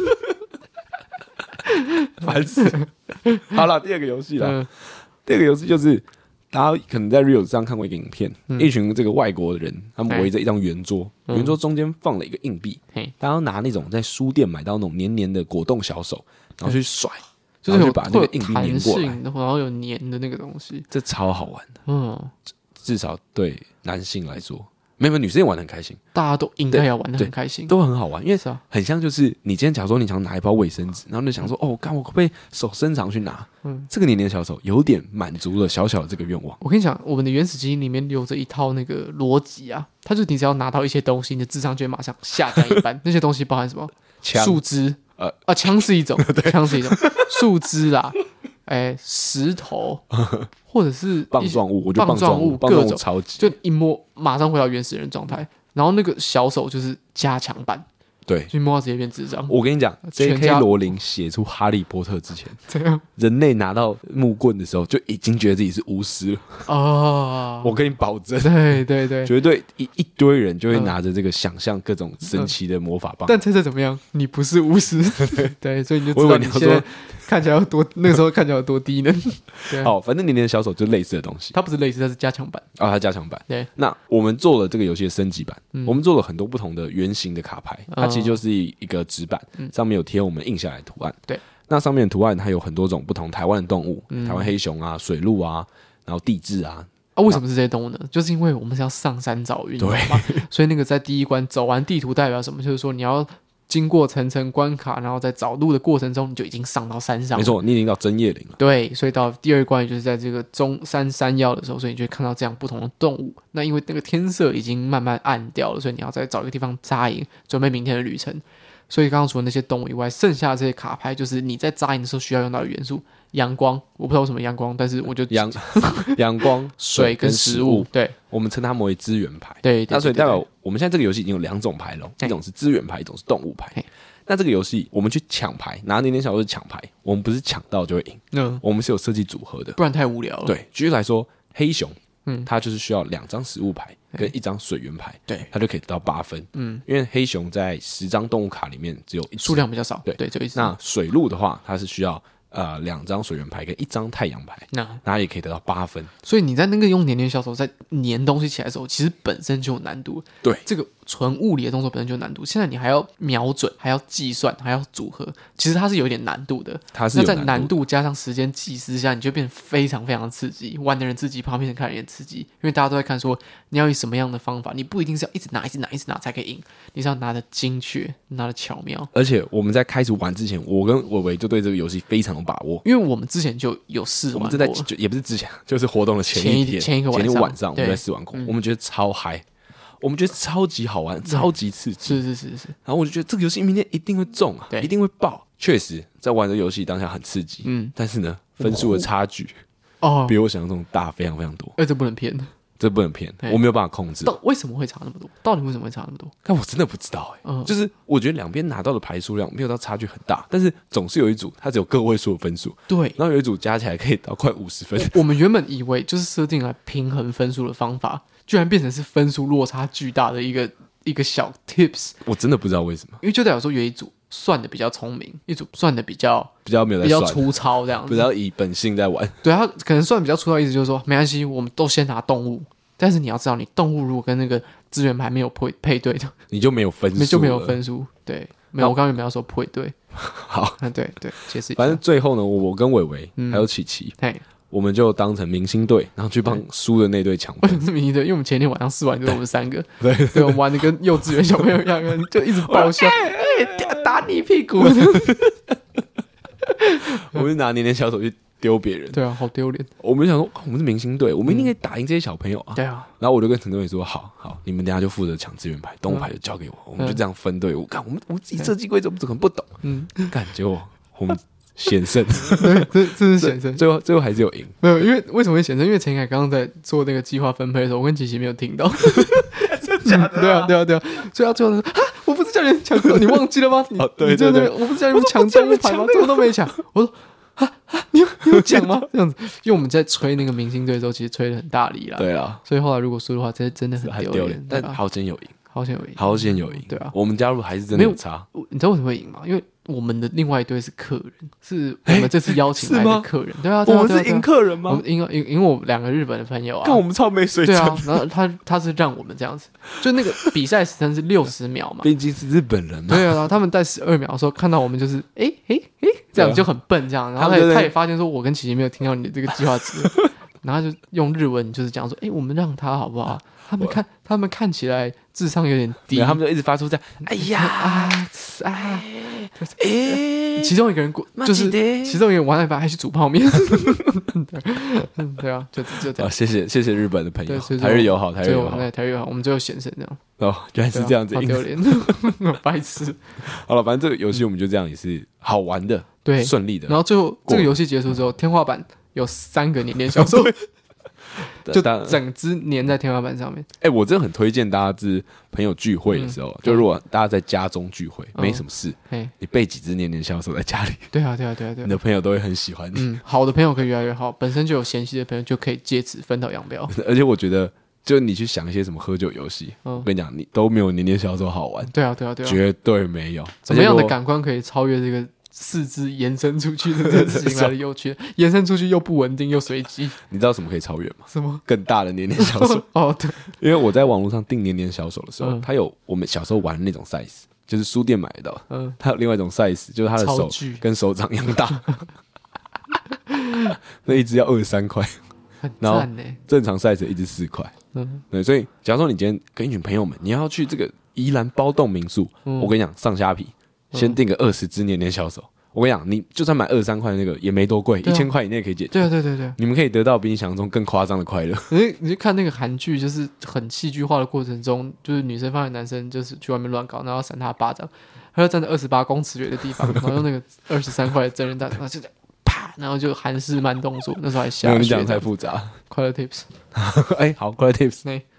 烦死了。好了，第二个游戏啦， 嗯第二个游戏就是大家可能在 Reels 上看过一个影片， 嗯一群这个外国的人，他们围着一张圆桌， 嗯圆桌中间放了一个硬币， 嘿大家要拿那种在书店买到那种黏黏的果冻小手，然后去甩， 就是有然后就把那个硬币会有粘过来， 弹性，然后有粘的那个东西。 这超好玩的， 嗯， 至少对男性来说，没有没有女生也玩得很开心， 大家都应该要玩的对很开心。 都很好玩，因为是啊， 很像就是你今天假如说你想拿一包卫生纸，然后你就想说哦，干我可不可以手伸长去拿？ 嗯这个黏黏的小手有点满足了小小的这个愿望。 我跟你讲，我们的原始基因里面留着一套那个逻辑啊，它就是你只要拿到一些东西，你的智商就会马上下降一半。那些东西包含什么？ 枪树枝， 呃啊，枪是一种，枪是一种，树枝啦，哎，石头，或者是一些棒状物，我觉得棒状物状棒状物各种超级就一摸马上回到原始人状态。然后那个小手就是加强版， 对。 就摸到直接变智障。 我跟你讲，J 全家 K 罗琳写出《哈利波特》之前， 这样人类拿到木棍的时候就已经觉得自己是巫师了。 哦， 我跟你保证， 对对对。 绝对一一堆人就会拿着这个想象各种神奇的魔法棒。 但猜猜怎么样？你不是巫师，对，所以你就知我以为你要道你现在说看起来有多，那个时候看起来有多低能。对， 哦，反正黏黏的小手就类似的东西它不是类似，它是加强版。 啊，它加强版。 对， 那我们做了这个游戏的升级版， 嗯我们做了很多不同的圆形的卡牌，它其实就是一一个纸板， 嗯上面有贴我们印下来的图案。 对， 那上面的图案它有很多种不同台湾的动物， 嗯台湾黑熊啊、水鹿啊，然后地质啊， 啊，为什么是这些动物呢？就是因为我们是要上山找云， 对嘛，所以那个在第一关走完地图代表什么？就是说你要经过层层关卡，然后在找路的过程中，你就已经上到山上了。 没错，你已经到针叶林了。 对，所以到第二关，也就是在这个中山山腰的时候，所以你就会看到这样不同的动物。那因为那个天色已经慢慢暗掉了，所以你要再找一个地方扎营，准备明天的旅程。所以刚刚除了那些动物以外，剩下的这些卡牌就是你在扎营的时候需要用到的元素。阳光，我不知道为什么阳光，但是我就阳阳光、 水跟跟食食物，对我们称它们为资源牌。 对对， 那所以代表对对我们现在这个游戏已经有两种牌了， 嘿一种是资源牌，一种是动物牌嘿。 那这个游戏我们去抢牌，拿黏黏小手是抢牌，我们不是抢到就会赢， 嗯， 我们是有设计组合的。 不然太无聊了。 对，举例来说，黑熊嗯，它就是需要两张食物牌跟一张水源牌， 对， 它就可以得到八分。嗯，因为黑熊在十张动物卡里面只有一只数量比较少， 对对，就一只。 那水鹿的话，它是需要呃两张水源牌跟一张太阳牌， 那它也可以得到八分。 所以你在那个用黏黏小手在粘东西起来的时候，其实本身就有难度。 对， 这个纯物理的动作本身就有难度，现在你还要瞄准，还要计算，还要组合，其实它是有点难度的。 它是有那在难度难度加上时间计时下，你就变得非常非常刺激，玩的人刺激，旁边人看的人也刺激，因为大家都在看说你要以什么样的方法，你不一定是要一直拿、一直拿、一直拿才可以赢，你是要拿的精确，拿的巧妙。 而且我们在开始玩之前，我跟伟伟就对这个游戏非常有把握， 因为我们之前就有试玩过， 我们正在就也不是之前，就是活动的前一天、 前一个晚上， 前一个晚上我们在试玩过，我们觉得超嗨。我们觉得超级好玩，超级刺激， 是是是是。 然后我就觉得这个游戏明天一定会中啊，一定会爆。确实，在玩这个游戏当下很刺激，嗯，但是呢，分数的差距哦，比我想象中大非常非常多。 哎，这不能骗， 这不能骗，我没有办法控制。 到为什么会差那么多？到底为什么会差那么多？ 但我真的不知道哎、欸，嗯，就是我觉得两边拿到的牌数量没有到差距很大，但是总是有一组它只有个位数的分数， 对， 然后有一组加起来可以到快五十分。 我们原本以为就是设定来平衡分数的方法。居然变成是分数落差巨大的一个一个小 tips， 我真的不知道为什么， 因为就代表说有一组算的比较聪明，一组算的比较比较没有在比较粗糙这样子， 比较以本性在玩。 对，他可能算比较粗糙，意思就是说没关系，我们都先拿动物，但是你要知道，你动物如果跟那个资源牌没有配配对的， 你就没有分数， 就没有分数。对，没有，我刚刚有没有说配对？ 好， 嗯，对对，解释一下。 反正最后呢，我跟伟伟、嗯、还有琪琪，嘿。我们就当成明星队，然后去帮输的那队抢分。 为什么是明星队？因为我们前天晚上试完就是我们三个，对对，我们玩的跟幼稚园小朋友一样，就一直爆笑，哎，打你屁股。 我们拿黏黏小手去丢别人， 对啊，好丢脸。 我们想说，我们是明星队，我们一定可以打赢这些小朋友啊。 对啊。 然后我就跟陈东伟说：“好好，你们等一下就负责抢资源牌，动物牌就交给我，我们就这样分队伍。看我们我们自己设计规则，我们可能不懂，嗯，感觉我我们。”险胜， 对，这这是险胜， 最后最后还是有赢。 没有，因为为什么会险胜？因为陈凯刚刚在做那个计划分配的时候，我跟琪琪没有听到。 真的假的、啊嗯？对啊，对啊，对啊。所以他最后说：“啊，我不是叫你抢，你忘记了吗？你哦，对对对， 我不是叫你们抢动物牌吗？怎么都没抢。”我说：“啊啊，你有你有讲吗？”这样子，因为我们在吹那个明星队的时候，其实吹得很大力啦。 对啊， 所以后来如果输的话，真真的很丢脸。 但好险有赢， 好险有赢， 好险有赢。 对啊， 我们加入还是真的有差。 你知道为什么会赢吗？因为我们的另外一队是客人，是我们这次邀请来的客人。对啊， 我们是赢客人吗？ 我们赢赢赢我们两个日本的朋友啊。 看我们超没水准。 对啊，然后他他是让我们这样子，就那个比赛时间是六十秒嘛， 毕竟是日本人嘛。 对啊，然后他们在十二秒的时候看到我们就是哎哎哎这样就很笨这样，然后他也他也发现说我跟琪琪没有听到你的这个计划值，然后就用日文就是讲说哎我们让他好不好？他们看他们看起来智商有点低， 他们就一直发出这样哎呀啊啊哎，其中一个人就是其中一个人玩了一把还去煮泡面，对对啊，就就这样。 谢谢谢谢日本的朋友，台日友好，台日友好， 台日友好，我们最后险胜这样。 哦，原来是这样子， 好丢脸，白痴。 好了，反正这个游戏我们就这样，也是好玩的，对，顺利的。 然后最后这个游戏结束之后，天花板有三个黏黏小手。就整只粘在天花板上面。 哎、欸，我真的很推荐大家是朋友聚会的时候，嗯、就如果大家在家中聚会，嗯、没什么事，嗯、你备几只黏黏小手在家里， 对啊，对啊，对啊，对啊， 你的朋友都会很喜欢你。 嗯，好的朋友可以越来越好，本身就有嫌隙的朋友就可以借此分道扬镳。 而且我觉得，就你去想一些什么喝酒游戏，嗯、我跟你讲，你都没有黏黏小手好玩。 对啊，对啊，对啊， 绝对没有。 怎么样的感官可以超越这个？四肢延伸出去的这件事情来的有趣，延伸出去又不稳定又随机。 你知道什么可以超越吗？ 什么？ 更大的黏黏小手。 哦，对， 因为我在网络上订黏黏小手的时候，嗯、它有我们小时候玩的那种 size， 就是书店买的。嗯，它有另外一种 size， 就是它的手跟手掌一样大。那一只要二十三块，然后正常 size 一只四块。嗯，对，所以假如说你今天跟一群朋友们，你要去这个宜兰包栋民宿，嗯、我跟你讲，上虾皮。先订个二十只黏黏小手，我跟你讲，你就算买二十三块那个也没多贵，一千块以内可以解决。 对啊，对对对， 你们可以得到比你想象中更夸张的快乐。 你你去看那个韩剧，就是很戏剧化的过程中，就是女生发现男生就是去外面乱搞，然后扇他巴掌，他就站在二十八公尺远的地方，然后用那个二十三块的真人弹，然后就啪，然后就韩式慢动作，那时候还下雪。 你讲太复杂。 快乐 tips， 哎、欸，好，快乐 tips。 哎，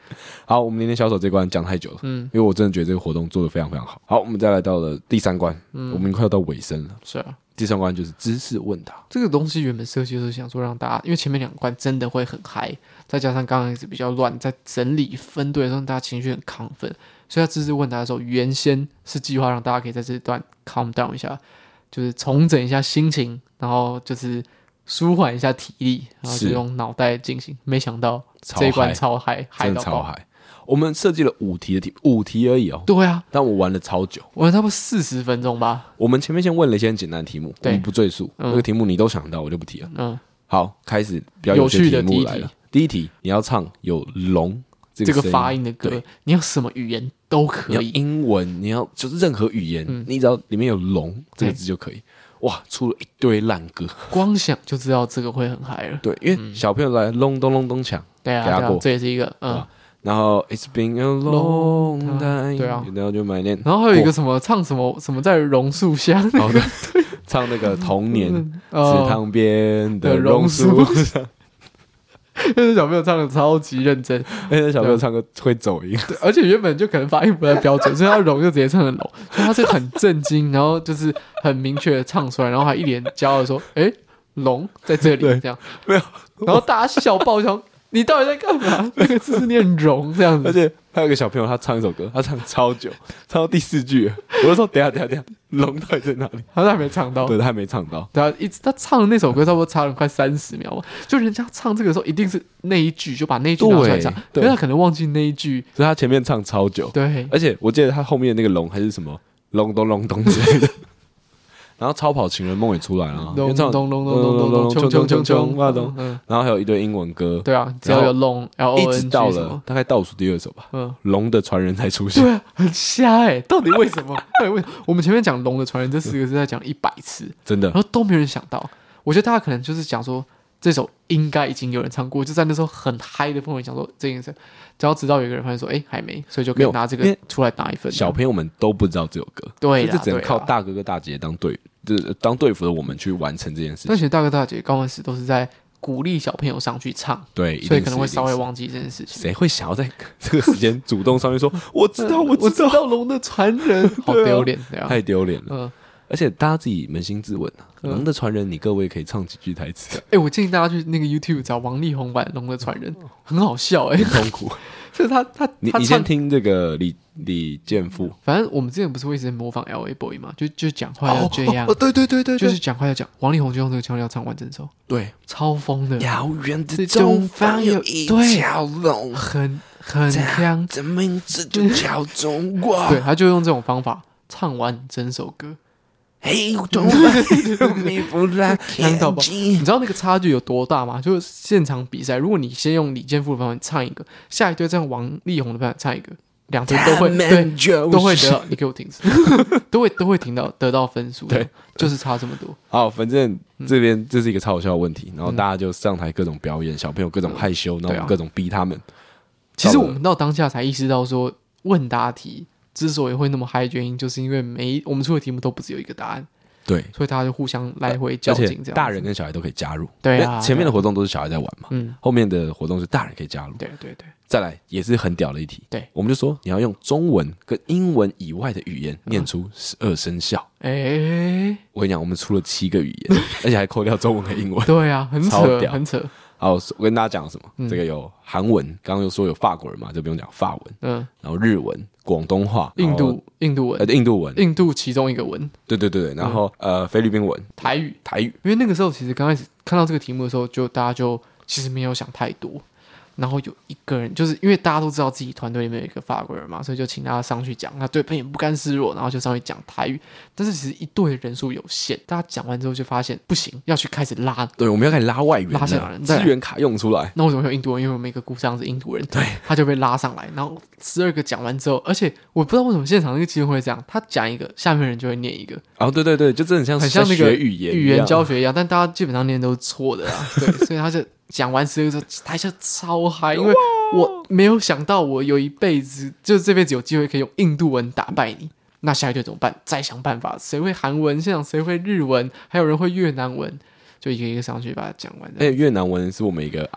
好，我们年年小手这关讲太久了，嗯，因为我真的觉得这个活动做得非常非常好。好，我们再来到了第三关，嗯，我们快要到尾声了。 是啊， 第三关就是知识问答。 这个东西原本设计就是想说让大家，因为前面两关真的会很嗨，再加上刚开始比较乱，在整理分队的时候，大家情绪很亢奋，所以在知识问答的时候，原先是计划让大家可以在这段 calm down 一下，就是重整一下心情，然后就是舒缓一下体力，然后就用脑袋进行。没想到这一关超嗨，嗨到爆！ 我们设计了五题的题，五题而已哦。 对啊， 但我玩了超久， 玩了差不多四十分钟吧。 我们前面先问了一些很简单的题目，我们不赘述， 嗯、 那个题目你都想到，我就不提了。嗯，好，开始比较有趣的题目来了。第一题，你要唱有龙这个这个发音的歌，你要什么语言都可以， 你要英文，你要就是任何语言，嗯、你只要里面有龙这个字就可以。哇，出了一堆烂歌， 光想就知道这个会很嗨了。 对，因为小朋友来隆咚隆咚抢， 对啊， 给他过， 这也是一个嗯。 然后 It's been a long time， 对啊， 然后就买念。 然后还有一个什么唱什么什么在榕树下， 好的，唱那个童年池塘边的榕树上。 那些小朋友唱的超级认真， 那些小朋友唱歌会走音， 对，而且原本就可能发音不太标准，所以他聋就直接唱成聋，所以他是很震惊，然后就是很明确的唱出来，然后还一脸骄傲的说：“哎，聋在这里。”这样没有， 然后大家笑爆，想你到底在干嘛？那个字是念聋这样子， 而且还有一个小朋友，他唱一首歌，他唱超久，唱到第四句，我就说：“等一下，等一下，等一下，聋到底在哪里？” 他还没唱到， 对，他还没唱到， 对啊，一直他唱的那首歌差不多差了快三十秒吧，就人家唱这个时候一定是那一句就把那一句拿出来唱，可是他可能忘记那一句， 所以他前面唱超久， 对， 而且我记得他后面那个龙还是什么隆咚隆咚之类的。然后超跑情人梦也出来了， 咚咚咚咚咚咚咚，冲冲冲冲， 然后还有一堆英文歌， 对啊，只要有龙 ，L O N G 一直到了大概倒数第二首吧，嗯，龙的传人才出现， 对啊，很瞎哎，到底为什么？到底为什么？我们前面讲龙的传人这四个字在讲一百次， 真的， 然后都没有人想到。我觉得大家可能就是讲说这首应该已经有人唱过，就在那时候很嗨的氛围，想说这件事，只要直到有一个人发现说，哎，还没，所以就可以拿这个出来打一分。 小朋友们都不知道这首歌， 对， 就只能靠大哥哥大姐当队。就是当队服的我们去完成这件事情。 但其实大哥大姐刚开始都是在鼓励小朋友上去唱， 对， 所以可能会稍微忘记这件事情。 谁会想要在这个时间主动上去说我知道，我知道龙的传人，好丢脸，对啊， 太丢脸了。嗯，而且大家自己扪心自问啊，龙的传人，你各位可以唱几句台词？ 哎，我建议大家去那个 YouTube 找王力宏版《龙的传人》，很好笑哎， 很痛苦。 就是他他你你先听这个李李健富， 反正我们之前不是会一直模仿 L A Boy 嘛，就就讲话要这样， 哦，对对对对， 就是讲话要讲，王力宏就用这个腔调唱完整首， 对， 超疯的。 遥远的东方有一条龙， 很很强， 这名字就叫中国。 对，他就用这种方法唱完整首歌。 嘿，东方你不来看到吧？你知道那个差距有多大吗？就是现场比赛，如果你先用李健富的方法唱一个，下一队再用王力宏的办法唱一个，两队都会对都会得到，你给我停止，都会都会停到得到分数，对，就是差这么多。 好，反正这边这是一个超好笑的问题，然后大家就上台各种表演，小朋友各种害羞，然后我们各种逼他们。 其实我们到当下才意识到说，问答题之所以会那么嗨，原因就是因为每我们出的题目都不只有一个答案， 对， 所以大家就互相来回较劲，这样大人跟小孩都可以加入。 对啊， 前面的活动都是小孩在玩嘛，嗯，后面的活动是大人可以加入。 对对对， 再来也是很屌的一题， 对， 我们就说你要用中文跟英文以外的语言念出十二生肖。哎，我跟你讲，我们出了七个语言，而且还扣掉中文和英文。 对啊，很扯，很扯。 好，我跟大家讲什么？嗯、这个有韩文，刚刚又说有法国人嘛，就不用讲法文。嗯，然后日文、广东话、 印度印度文、 呃印度文、 印度其中一个文。 对对对，然后、嗯、呃菲律宾文、 台语、 台语。 因为那个时候其实刚开始看到这个题目的时候，就大家就其实没有想太多。然后有一个人，就是因为大家都知道自己团队里面有一个法国人嘛，所以就请他上去讲。那对方也不甘示弱，然后就上去讲台语。但是其实一队的人数有限，大家讲完之后就发现不行，要去开始拉。 对，我们要开始拉外援， 拉下来， 资源卡用出来。 那为什么有印度人？因为我们一个鼓掌是印度人， 对， 他就被拉上来。然后十二个讲完之后，而且我不知道为什么现场那个机会会这样，他讲一个，下面人就会念一个。 哦，对对对，就真的很像很像那个语言语言教学一样，但大家基本上念都是错的啊。对，所以他就讲完十二个之后，台下超嗨，因为我没有想到我有一辈子，就是这辈子有机会可以用印度文打败你。那下一队怎么办？再想办法。谁会韩文？现场谁会日文？还有人会越南文，就一个一个上去把它讲完。 而且越南文是我们一个阿伯，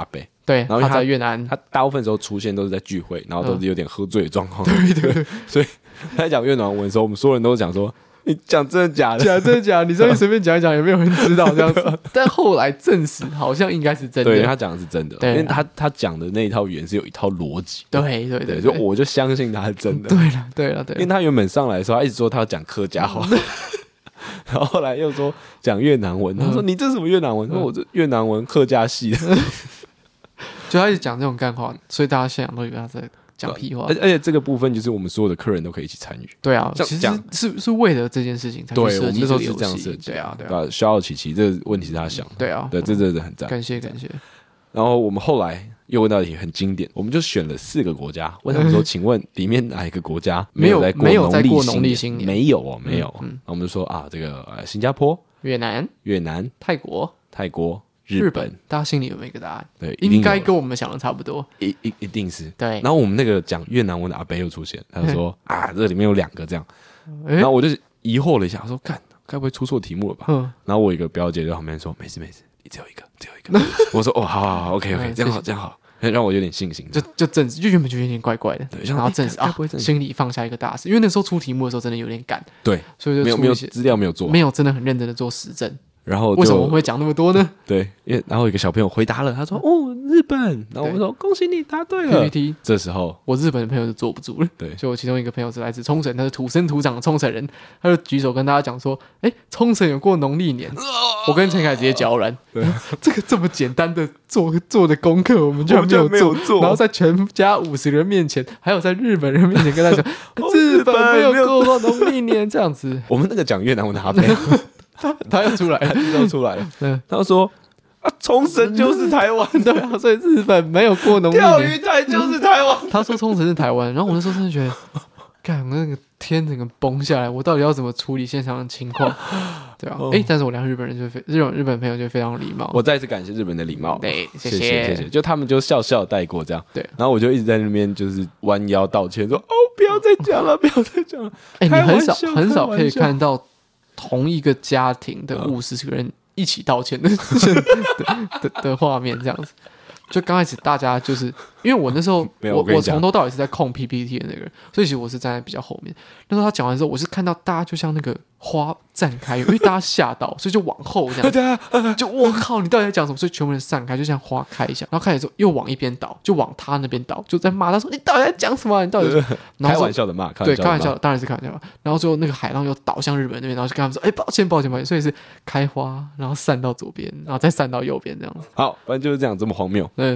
对， 然后他他在越南， 他大部分时候出现都是在聚会，然后都是有点喝醉的状况。 对对对， 所以他在讲越南文的时候，我们所有人都讲说。你讲真的假的？ 讲真的假的？你上去随便讲一讲，也没有人知道这样子。但后来证实，好像应该是真的。 对，他讲的是真的， 对， 因为他他讲的那一套语言是有一套逻辑。 对对 对, 对， 就我就相信他是真的。 对了对了对， 因为他原本上来的时候，他一直说他要讲客家话，然后后来又说讲越南文，他说你这是什么越南文？说我这越南文客家系的， 就他一直讲这种干话，所以大家现场都以为他在。讲屁话， 而而且这个部分就是我们所有的客人都可以一起参与。 对啊，其实是是为了这件事情才去设计这个游戏。对，我们那时候是这样设计。 对啊，对啊。肖傲琪琪这个问题是他想的。 对啊， 对，这真的很赞。 感谢感谢。 然后我们后来又问到一题很经典，我们就选了四个国家，问他们说：“请问里面哪一个国家没有在没有在过农历新年？ 没有哦，没有。”那我们就说啊，这个新加坡、 越南、 越南、 泰国、 泰国。 日本，大家心里有没有一个答案？ 对， 应该跟我们想的差不多， 一一一定是对。 然后我们那个讲越南文的阿伯又出现，他就说啊，这里面有两个这样，然后我就疑惑了一下，我说看，该不会出错题目了吧？嗯。然后我一个表姐在旁边说，没事没事，你只有一个，只有一个。我说哦，好好好 ，OK OK，这样好，这样好。让我有点信心， 就就证实，就原本就有点怪怪的， 对， 然后证实啊，心里放下一个大事，因为那时候出题目的时候真的有点赶， 对， 所以就没有没有资料没有做， 没有真的很认真的做实证。 然后为什么我会讲那么多呢？ 对，因为然后有一个小朋友回答了，他说：“哦，日本。”然后我说：“恭喜你答对了。”P P T 这时候我日本的朋友就坐不住了， 对， 就我其中一个朋友是来自冲绳，他是土生土长的冲绳人，他就举手跟大家讲说：“哎，冲绳有过农历年。”我跟陈凯直接脚软，这个这么简单的做做的功课，我们居然没有做，做然后在全家五十人面前，还有在日本人面前跟他讲，日本没有过农历年这样子。 我们那个讲越南文的阿伯。 他他要出来， 他要出来了。他说：“啊，冲绳就是台湾， 对啊，所以日本没有过农历年， 钓鱼台就是台湾。” 他说冲绳是台湾，然后我那时候真的觉得，干，那个天整个崩下来，我到底要怎么处理现场的情况？对啊，哎、哦，但是我两个日本人就非日本日本朋友就非常礼貌， 我再次感谢日本的礼貌， 对，谢谢谢谢谢，就他们就笑笑带过这样， 对， 然后我就一直在那边就是弯腰道歉说：“哦，不要再讲了，不要再讲了。” 哎，你很少很少可以看到。同一个家庭的五十个人一起道歉的的的的画面，这样子。就刚开始大家就是因为我那时候我我从头到尾是在控 P P T 的那个人，所以其实我是站在比较后面。那时候他讲完之后，我是看到大家就像那个花绽开，因为大家吓到，所以就往后这样，就我靠，你到底在讲什么？所以全部人散开，就像花开一下。然后开始之后又往一边倒，就往他那边倒，就在骂他说：“你到底在讲什么、啊？你到底是开玩笑的骂？” 对，开玩笑，当然是开玩笑。然后最后那个海浪又倒向日本那边，然后就跟他们说：“哎、欸，抱歉，抱歉，抱歉。”所以是开花，然后散到左边，然后再散到右边这样子。 好，反正就是这样，这么荒谬。 对。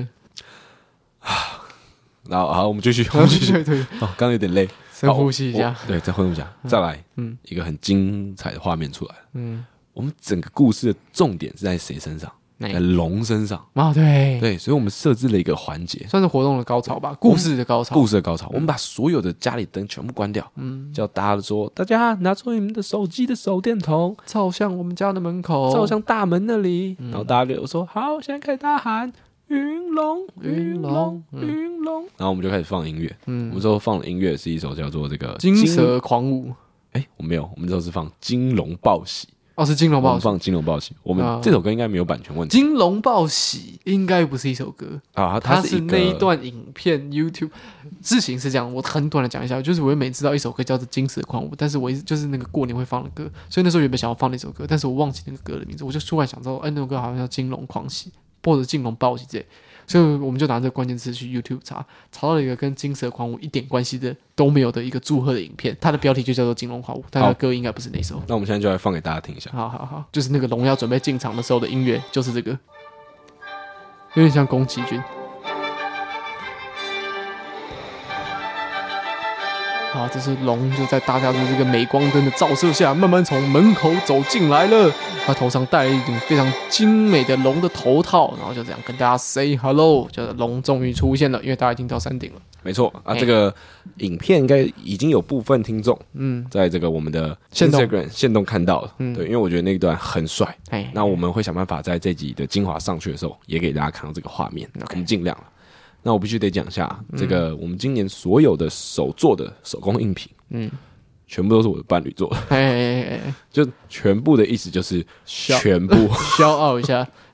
然后好，我们继续，我们继续。 对对， 哦，刚刚有点累， 深呼吸一下。 对，再深呼吸一下，再来，嗯，一个很精彩的画面出来。嗯，我们整个故事的重点是在谁身上？在龙身上。 哦，对对，所以我们设置了一个环节， 算是活动的高潮吧，故事的高潮， 故事的高潮。我们把所有的家里灯全部关掉，嗯，叫大家说，大家拿出你们的手机的手电筒， 照向我们家的门口， 照向大门那里，然后大家就说好，现在开始大喊。云龙，云龙，云龙，然后我们就开始放音乐。嗯，我们之后放的音乐是一首叫做这个《 金蛇狂舞》。 哎，我没有，我们之后是放《金龙报喜》。 哦，是《金龙报喜》， 放《金龙报喜》。我们这首歌应该没有版权问题。 《金龙报喜》应该不是一首歌啊， 它是那一段影片 YouTube。事情是这样，我很短的讲一下，就是我每知道一首歌叫做《金蛇狂舞》，但是我一直就是那个过年会放的歌，所以那时候原本想要放那首歌，但是我忘记那个歌的名字，我就突然想到，哎，那首歌好像叫《金龙狂喜》。或者金龙报喜之类，所以我们就拿这个关键词去 YouTube 查，查到了一个跟金蛇狂舞一点关系的都没有的一个祝贺的影片，它的标题就叫做金龙狂舞，但它的歌应该不是那首。 那我们现在就来放给大家听一下。 好好好，就是那个龙要准备进场的时候的音乐，就是这个，有点像宫崎骏。啊，这是龙就在大家的这个镁光灯的照射下，慢慢从门口走进来了。他头上戴了一顶非常精美的龙的头套，然后就这样跟大家 say hello， 就是龙终于出现了，因为大家已经到山顶了。 没错啊，这个影片应该已经有部分听众嗯，在这个我们的 Instagram 限动看到了，嗯，对，因为我觉得那一段很帅。那我们会想办法在这集的精华上去的时候，也给大家看到这个画面，我们尽量了。那我必须得讲一下，嗯、这个我们今年所有的手做的手工艺品，嗯，全部都是我的伴侣做的， 嘿嘿嘿嘿， 就全部的意思就是全部骄傲一下，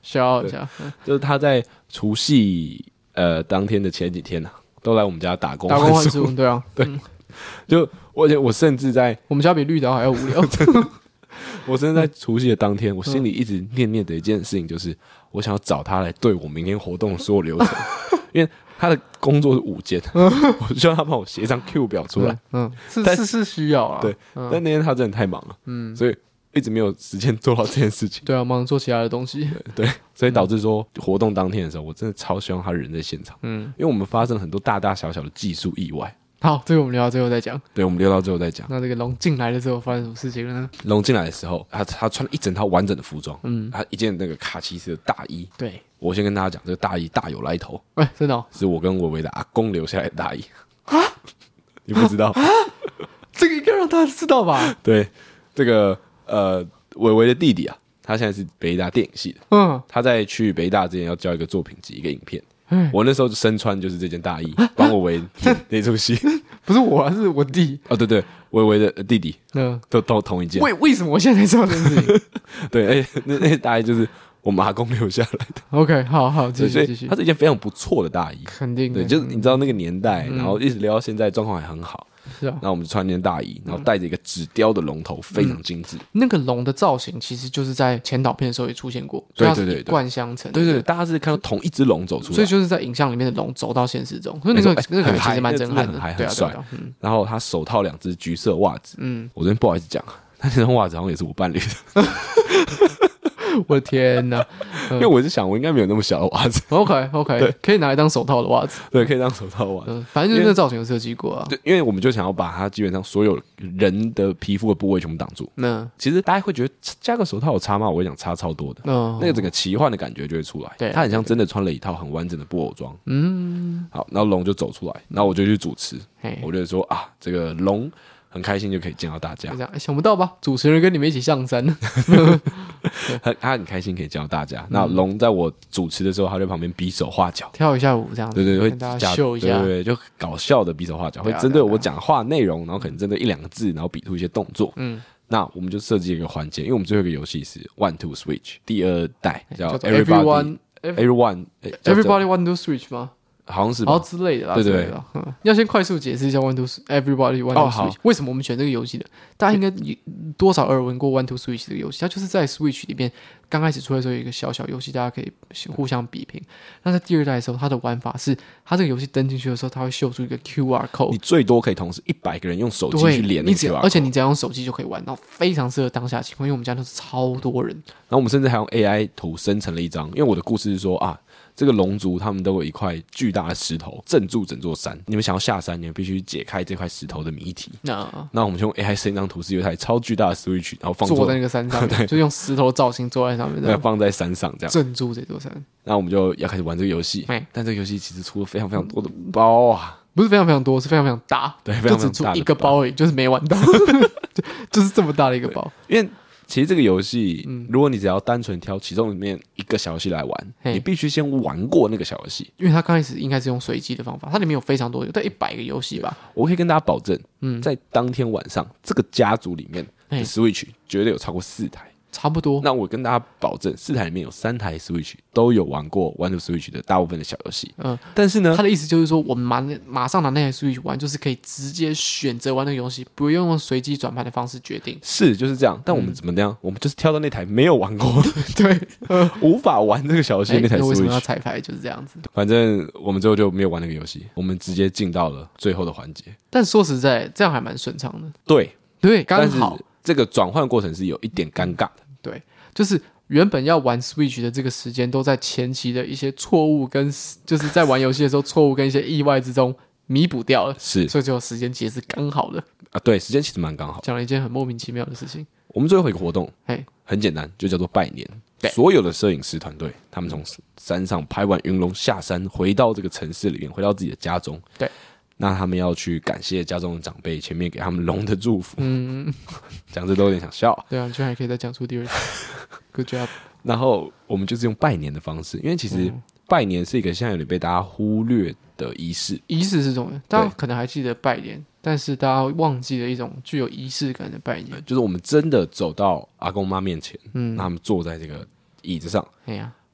笑一下， 就是他在除夕呃当天的前几天啊，都来我们家打工打工换宿， 宿，对啊， 对，嗯、就我我甚至在我们家比绿岛还要无聊。 我甚至在除夕的当天，我心里一直念念的一件事情就是，我想要找他来对我明天活动的所有流程，因为他的工作是午间，我希望他帮我写一张 Q 表出来。 嗯，是是是需要啊。 对， 嗯、 但那天他真的太忙了，嗯，所以一直没有时间做到这件事情。 对啊，忙着做其他的东西。 对，对所以导致说活动当天的时候，我真的超希望他人在现场，嗯，因为我们发生了很多大大小小的技术意外。 好，这个我们聊到最后再讲。 对，我们留到最后再讲。 那这个龙进来了之后发生什么事情了呢？ 龙进来的时候，他他穿了一整套完整的服装，嗯，他一件那个卡其色的大衣。 对， 我先跟大家讲，这个大衣大有来头。 哎、欸，真的、哦， 是我跟伟伟的阿公留下来的大衣啊，你不知道？ 这个应该让大家知道吧？ 对，这个呃，伟伟的弟弟啊，他现在是北大电影系的，嗯，他在去北大之前要交一个作品集，一个影片。我那时候就身穿就是这件大衣，帮我为那出戏， 不是我，是我弟。 哦，对对，维维的弟弟，嗯，都都同一件。 为为什么我现在才知道这件事情？ 对，哎，那那大衣就是我们阿公留下来的。 OK， 好好，继续继续。 它是一件非常不错的大衣， 肯定的。 对，就是你知道那个年代，然后一直聊到现在，状况还很好。 是啊， 然后我们就穿那件大衣，然后戴着一个纸雕的龙头，非常精致。 那个龙的造型其实就是在前导片的时候也出现过， 对对对， 一贯相承。 对对，大家是看到同一只龙走出来， 所以就是在影像里面的龙走到现实中，所以那个那个其实蛮震撼的， 还很帅。然后他手套两只橘色袜子，嗯，我这边不好意思讲，那双袜子好像也是我伴侣的。 我的天哪！ 因为我是想，我应该没有那么小的袜子。 OK OK， 可以拿来当手套的袜子。 对，可以当手套袜子。 嗯，反正就是那造型有设计过啊。 对，因为我们就想要把它基本上所有人的皮肤的部位全部挡住。那其实大家会觉得加个手套有差吗？我会讲差超多的。嗯，那个整个奇幻的感觉就会出来。对，它很像真的穿了一套很完整的布偶装。嗯，好，然后龙就走出来，然后我就去主持。我就说啊，这个龙。很开心就可以见到大家， 这样想不到吧？主持人跟你们一起上山， 他他很开心可以见到大家。那龙在我主持的时候，他在旁边比手画脚， 跳一下舞这样子， 对对，会跟大家秀一下， 对对，就搞笑的比手画脚，会针对我讲话内容，然后可能针对一两个字，然后比出一些动作。嗯，那我们就设计一个环节，因为我们最后一个游戏是 One Two Switch 第二代，叫 Everybody Everyone Everybody One Two Switch 吗？ 好像是， 然后之类的啦， 对对对， 嗯，要先快速解释一下 One Two Everybody One Two Switch，为什么我们选这个游戏的？大家应该多少耳闻过 One Two Switch 这个游戏，它就是在 Switch 里面刚开始出来的时候有一个小小游戏，大家可以互相比拼。那在第二代的时候，它的玩法是，它这个游戏登进去的时候，它会秀出一个 Q R code， 你最多可以同时一百个人用手机去连那个 Q R code， 而且你只要用手机就可以玩，然后非常适合当下情况，因为我们家都是超多人。 然后我们甚至还用 A I 图生成了一张，因为我的故事是说啊。这个龙族他们都有一块巨大的石头镇住整座山，你们想要下山，你们必须解开这块石头的谜题。那那我们就用 A I 生一张图，是有一台超巨大的 Switch， 然后放坐在那个山上，对，就用石头造型坐在上面， 对，放在山上这样镇住这座山。 那我们就要开始玩这个游戏，但这个游戏其实出了非常非常多的包啊， 不是非常非常多，是非常非常大， 对，非常非常大的包， 就只出一个包而已，就是没玩到，就就是这么大的一个包， 因为。其实这个游戏，嗯、如果你只要单纯挑其中里面一个小游戏来玩，你必须先玩过那个小游戏， 因为它刚开始应该是用随机的方法，它里面有非常多，有大概一百个游戏吧。 我可以跟大家保证，嗯，在当天晚上，这个家族里面的 Switch 绝对有超过四台。 差不多。 那我跟大家保证，四台里面有三台 Switch 都有玩过 One to Switch 的大部分的小游戏。嗯，但是呢， 他的意思就是说，我们马马上拿那台 Switch 玩，就是可以直接选择玩那个游戏，不用用随机转盘的方式决定。 是，就是这样。但我们怎么样？嗯、我们就是挑到那台没有玩过， 对， 呃、无法玩这个小游戏、欸、那台 Switch。 为什么要彩排？就是这样子。 反正我们最后就没有玩那个游戏，我们直接进到了最后的环节。 但说实在，这样还蛮顺畅的。 对对，刚好。 这个转换过程是有一点尴尬的。 对。就是原本要玩 Switch 的这个时间，都在前期的一些错误跟就是在玩游戏的时候错误跟一些意外之中弥补掉了， 是， 所以最后时间其实是刚好的啊。对，时间其实蛮刚好。 讲了一件很莫名其妙的事情。 我们最后一个活动，很简单，就叫做拜年。所有的摄影师团队，他们从山上拍完云龙下山，回到这个城市里面，回到自己的家中。 对。 那他们要去感谢家中的长辈前面给他们龙的祝福，嗯，讲这都有点想笑。 对啊，居然还可以再讲出第二次 ，Good job。 然后我们就是用拜年的方式，因为其实拜年是一个现在有点被大家忽略的仪式。 仪式是这种，大家可能还记得拜年，但是大家忘记了一种具有仪式感的拜年， 就是我们真的走到阿公妈面前，嗯，让他们坐在这个椅子上， 哎呀。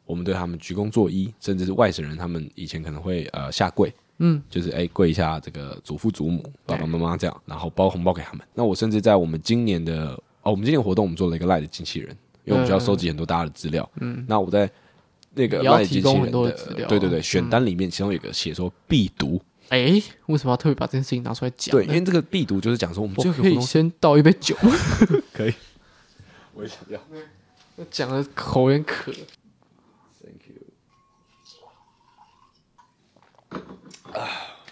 我们对他们鞠躬作揖，甚至是外省人，他们以前可能会呃下跪，嗯，就是哎跪一下这个祖父祖母、爸爸妈妈这样，然后包红包给他们。那我甚至在我们今年的哦，我们今年活动我们做了一个 LINE 的机器人，因为我们需要收集很多大家的资料，嗯，那我在那个 LINE 机器人的对对对选单里面，其中有一个写说必读。 哎、欸，为什么要特别把这件事情拿出来讲？ 对，因为这个必读就是讲说我们这个可以先倒一杯酒吗？ 可以，我也想要。 我讲的口有点渴。 Thank you。啊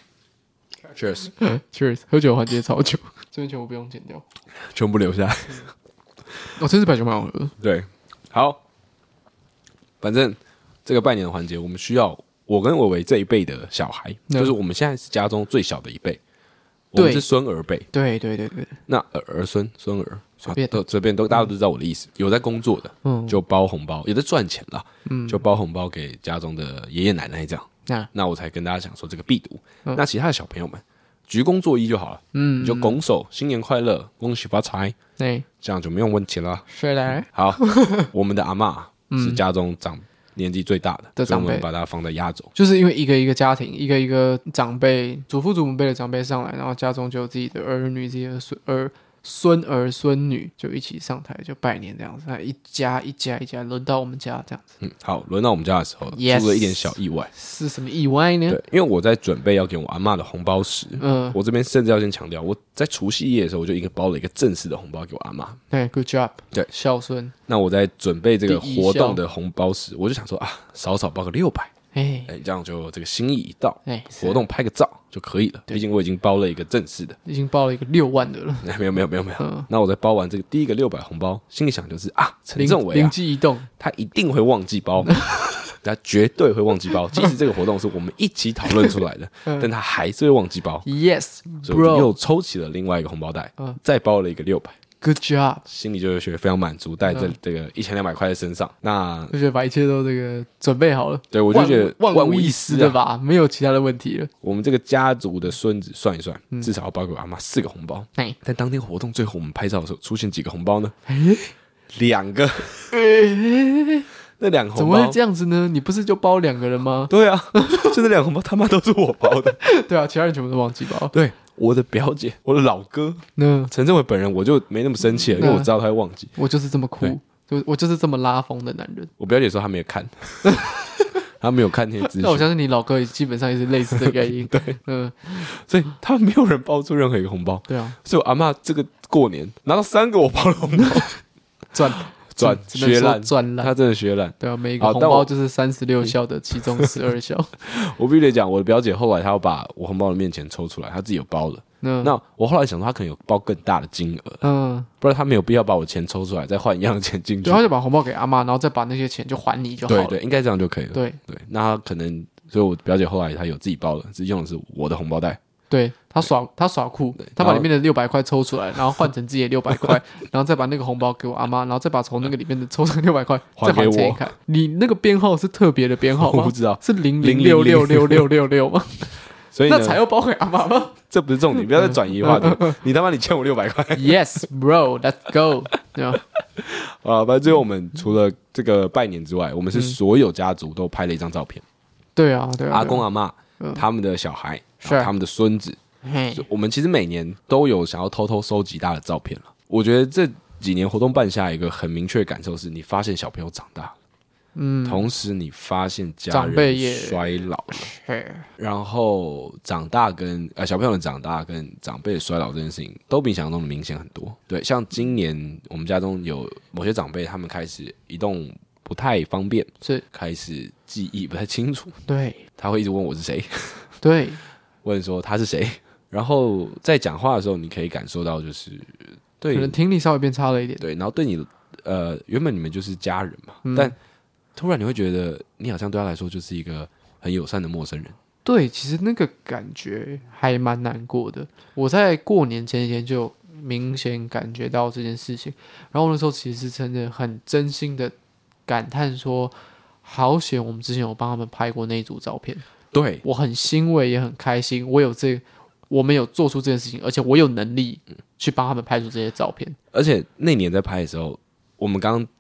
，Cheers， Cheers， 喝酒环节超久，这边全部不用剪掉， 全部留下来。 哦，这支白酒蛮好喝的。 对，好，反正这个拜年的环节，我们需要。我跟伟伟这一辈的小孩，就是我们现在是家中最小的一辈，我们是孙儿辈。 对对对对， 那儿儿孙、孙儿， 随便都随便都，大家都知道我的意思。有在工作的，嗯，就包红包；有在赚钱啦，嗯，就包红包给家中的爷爷奶奶这样。那那我才跟大家讲说这个必读。那其他的小朋友们，鞠躬作揖就好了，嗯，你就拱手，新年快乐，恭喜发财，对，这样就没有问题了。 是的。 好，我们的阿嬷是家中长年纪最大的， 的长辈， 所以我们把它放在压轴， 就是因为一个一个家庭，一个一个长辈，祖父祖母辈的长辈上来，然后家中就有自己的儿女、自己的孙儿、孙儿、孙女，就一起上台就拜年这样子，一家一家一家轮到我们家这样子。 嗯，好，轮到我们家的时候， yes, 出了一点小意外。 是什么意外呢？ 对，因为我在准备要给我阿嬷的红包时，嗯，我这边甚至要先强调，我在除夕夜的时候，我就一个包了一个正式的红包给我阿嬷。 对 ，good job， 对， 孝顺。 那我在准备这个活动的红包时，我就想说啊，少少包个六百。哎、欸，这样就这个心意一到，欸、活动拍个照就可以了。毕竟我已经包了一个正式的， 已经包了一个六万的了。 没有没有没有没有。嗯、那我在包完这个第一个六百红包，心里想就是啊，陈政伟啊， 灵机一动， 他一定会忘记包，他绝对会忘记包。即使这个活动是我们一起讨论出来的，嗯、但他还是会忘记包。 Yes， 所以我又抽起了另外一个红包袋，嗯、再包了一个六百。 Good job， 心里就觉得非常满足，带着这个一千两百块在身上，那就觉得把一切都这个准备好了。 对，我就觉得万无一失的吧，没有其他的问题了。 我们这个家族的孙子算一算，嗯、至少要包给我阿妈四个红包。嗯、但当天活动最后我们拍照的时候，出现几个红包呢？两个。那两个红包怎么会这样子呢？你不是就包两个人吗？ 对啊，就那两个红包他妈都是我包的。 对啊，其他人全部都忘记包。 对。我的表姐，我的老哥，嗯，陈政伟本人我就没那么生气了，因为我知道他会忘记。 我就是这么酷，就我就是这么拉风的男人。 我表姐说他没有看，他没有看那些资讯。 那我相信你老哥基本上也是类似的原因。 对，嗯，所以他没有人包出任何一个红包。 对啊， 所以我阿嬷这个过年拿到三个我包的红包， 赚赚学烂， 赚烂， 他真的学烂。 对啊，每一个红包就是三十六孝的其中十二孝。 我必须得讲，我的表姐后来她要把我红包的面钱抽出来，她自己有包了。嗯、那我后来想说，她可能有包更大的金额，嗯，不然她没有必要把我钱抽出来，再换一样的钱进去。 对，她就把红包给阿嬷，然后再把那些钱就还你就好了。 对对，应该这样就可以了。 对对，那她可能，所以我表姐后来她有自己包了，只用的是我的红包袋。 对，他耍他耍酷，他把里面的六百块抽出来，然后换成自己的六百块，然后再把那个红包给我阿妈，然后再把从那个里面的抽成六百块再还给我看。你那个编号是特别的编号吗？ 我不知道， 是零零六六六六六六吗？ 所以那才要包给阿妈吗？ 这不是重点，不要再转移话题。你他妈你欠我六百块 ？Yes, bro, let's go 对啊， 啊，反正最后我们除了这个拜年之外，我们是所有家族都拍了一张照片。 对啊，对啊， 阿公阿嬷他们的小孩。他们的孙子，我们其实每年都有想要偷偷收集大家的照片了。我觉得这几年活动办下来，一个很明确的感受是，你发现小朋友长大了，嗯，同时你发现家人衰老了，然后长大跟呃小朋友的长大跟长辈的衰老这件事情，都比想象中的明显很多。对，像今年我们家中有某些长辈，他们开始移动不太方便， 是开始记忆不太清楚， 对， 他会一直问我是谁， 对。 问说他是谁，然后在讲话的时候，你可以感受到就是对， 可能听力稍微变差了一点。 对，然后对你呃，原本你们就是家人嘛，嗯、但突然你会觉得你好像对他来说就是一个很友善的陌生人。 对，其实那个感觉还蛮难过的。我在过年前几天就明显感觉到这件事情，然后那时候其实是真的很真心的感叹说，好险我们之前有帮他们拍过那一组照片。 对， 我很欣慰也很开心，我有这我们有做出这件事情，而且我有能力去帮他们拍出这些照片。 而且那年在拍的时候，我们刚刚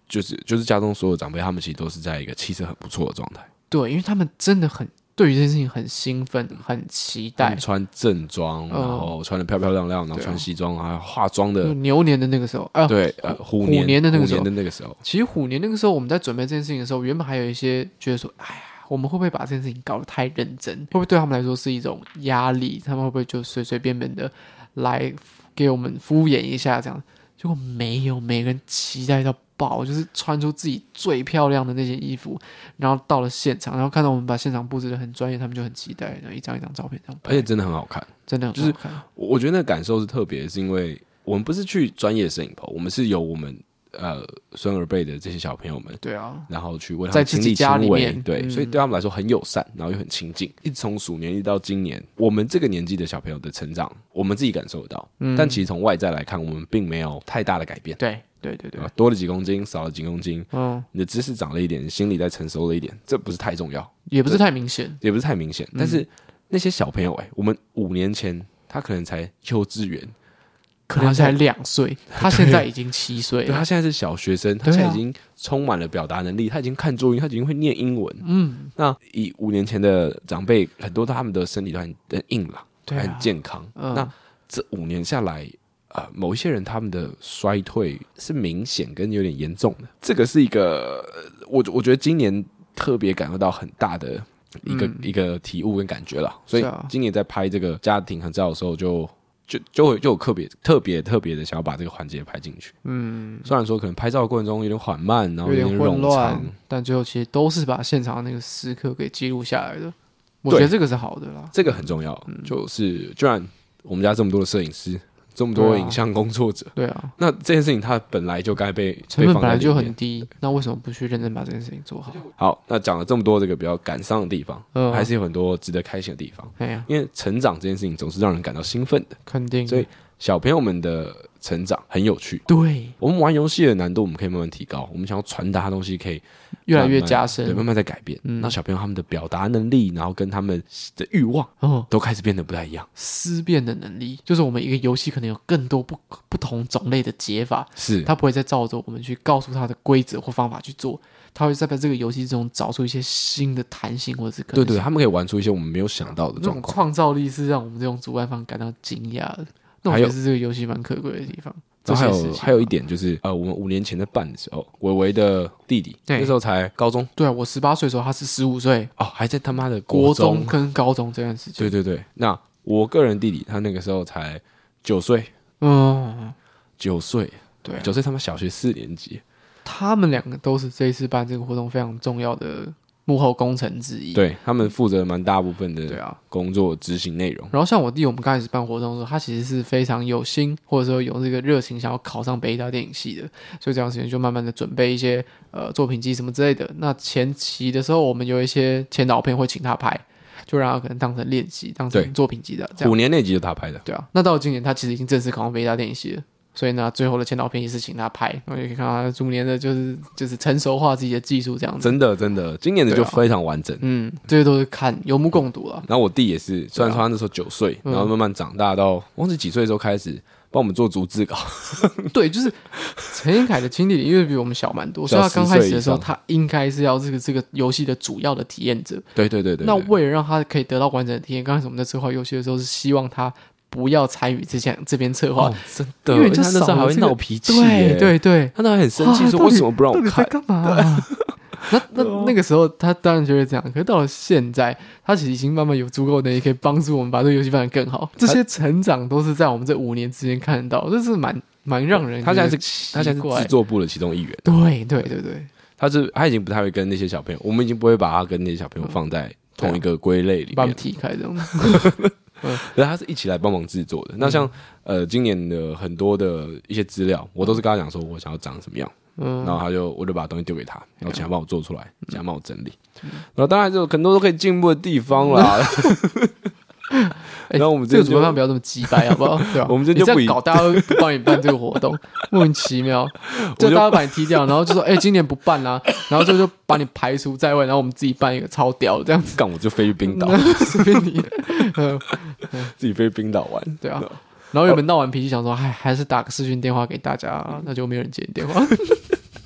就是就是家中所有长辈，他们其实都是在一个气色很不错的状态。 对，因为他们真的很对于这件事情很兴奋，很期待。 穿正装，然后穿的漂漂亮亮，然后穿西装，还有化妆的。 牛年的那个时候，啊， 对，呃，虎年虎年的那个时候， 虎年的那个时候， 其实虎年那个时候，我们在准备这件事情的时候，原本还有一些觉得说，哎呀，我们会不会把这件事情搞得太认真？会不会对他们来说是一种压力？他们会不会就随随便便的来给我们敷衍一下这样？结果没有，每个人期待到爆，就是穿出自己最漂亮的那些衣服，然后到了现场，然后看到我们把现场布置得很专业，他们就很期待，然后一张一张照片这样拍， 而且真的很好看， 真的很好看。就是我觉得那个感受是特别，是因为我们不是去专业摄影棚，我们是由我们呃孙儿辈的这些小朋友们， 对啊， 然后去为他们亲力亲为，对、嗯，所以对他们来说很友善，然后又很亲近。一直从鼠年一直到今年，我们这个年纪的小朋友的成长，我们自己感受得到，嗯、但其实从外在来看，我们并没有太大的改变。 对。对对对， 多了几公斤，少了几公斤，嗯，你的知识长了一点，心理再成熟了一点，这不是太重要， 也不是太明显， 也不是太明显。嗯、但是那些小朋友、欸，哎，我们五年前他可能才幼稚园， 可能才两岁，他现在已经七岁了， 对，他现在是小学生，他现在已经充满了表达能力，他已经看注音，他已经会念英文。嗯，那以五年前的长辈，很多他们的身体都很硬朗，对、啊，很健康。嗯、那这五年下来。呃，某一些人他们的衰退是明显跟有点严重的，这个是一个我我觉得今年特别感受到很大的一个、嗯、一个体悟跟感觉啦，所以今年在拍这个家庭很照的时候就，就就会就有特别特别特别的想要把这个环节拍进去。嗯，虽然说可能拍照的过程中有点缓慢，然后有点混乱，但最后其实都是把现场那个时刻给记录下来的。我觉得这个是好的啦， 这个很重要。嗯、就是居然我们家这么多的摄影师。这么多影像工作者， 对啊， 那这件事情它本来就该被成本本来就很低，那为什么不去认真把这件事情做好？ 好，那讲了这么多这个比较感伤的地方，嗯、还是有很多值得开心的地方。哎呀，因为成长这件事情总是让人感到兴奋的， 肯定。 所以小朋友们的成长很有趣。 对， 我们玩游戏的难度我们可以慢慢提高，我们想要传达的东西可以越来越加深， 对，慢慢在改变。嗯，那小朋友他们的表达能力，然后跟他们的欲望，哦，都开始变得不太一样。 思辨的能力，就是我们一个游戏可能有更多不不同种类的解法， 是他不会再照着我们去告诉他的规则或方法去做，他会在这个游戏中找出一些新的弹性或者是可能性。 对对，他们可以玩出一些我们没有想到的状况。 那种创造力是让我们这种主办方感到惊讶的。那我觉得是这个游戏蛮可贵的地方。 然后还有还有一点就是，呃，我们五年前在办的时候，伟伟的弟弟那时候才高中， 对啊，我十八岁的时候他是十五岁， 哦，还在他妈的国中, 国中跟高中这段时间。 对对对，那我个人弟弟他那个时候才九岁， 嗯， 九岁， 对、啊， 九岁他们小学四年级， 他们两个都是这一次办这个活动非常重要的幕后工程之一， 对，他们负责蛮大部分的工作执行内容、啊。 然后像我弟，我们刚开始办活动的时候，他其实是非常有心，或者说有这个热情，想要考上北艺大电影系的，所以这段时间就慢慢的准备一些呃作品集什么之类的。那前期的时候，我们有一些前导片会请他拍，就让他可能当成练习，当成作品集的。 五年那集就他拍的， 对啊。那到了今年，他其实已经正式考上北艺大电影系了。所以呢，最后的前导片也是请他拍，然后也可以看到他逐年的，就是就是成熟化自己的技术这样子。 真的真的，今年的就非常完整。啊、 嗯，这些都是看有目共睹了。 然后我弟也是，虽然说他那时候九岁、啊，然后慢慢长大到忘记几岁的时候开始帮我们做逐字稿。 对，就是陈彦凯的亲弟弟，因为比我们小蛮多，所以他刚开始的时候，他应该是要这个这个游戏的主要的体验者。 对对 对, 对, 对。 那为了让他可以得到完整的体验，刚开始我们在策划游戏的时候，是希望他不要参与这项这边策划、哦， 真的， 因为他那时候还会闹脾气， 对对对， 他都还很生气，说为什么不让我看？ 在干嘛、啊？那那那个时候他当然就会这样，可是到了现在，他其实已经慢慢有足够的能力可以帮助我们把这个游戏办得更好。这些成长都是在我们这五年之间看得到，这是蛮蛮让人。 他现在是他现在是制作部的其中一员， 对对对对， 他是他已经不太会跟那些小朋友，我们已经不会把他跟那些小朋友放在同一个归类里面， 把他们踢开这样子。 嗯，可是他是一起来帮忙制作的。那像呃，今年的很多的一些资料，我都是跟他讲说我想要长什么样，嗯，然后他就我就把东西丢给他，然后请他帮我做出来，请他帮我整理。然后当然就有很多都可以进步的地方啦。然后我们这个主办方不要这么鸡掰好不好？对吧？ 我们这就不你这样搞，大家会不帮你办这个活动，莫名其妙，就大家把你踢掉，然后就说：“哎、欸，今年不办啦、啊。”然后就就把你排除在外，然后我们自己办一个超屌这样子。 干，我就飞去冰岛， 随便你， 自己飞去冰岛玩。 对啊，然后原本闹完脾气，想说：“哎，还是打个视讯电话给大家。”那就没有人接你电话。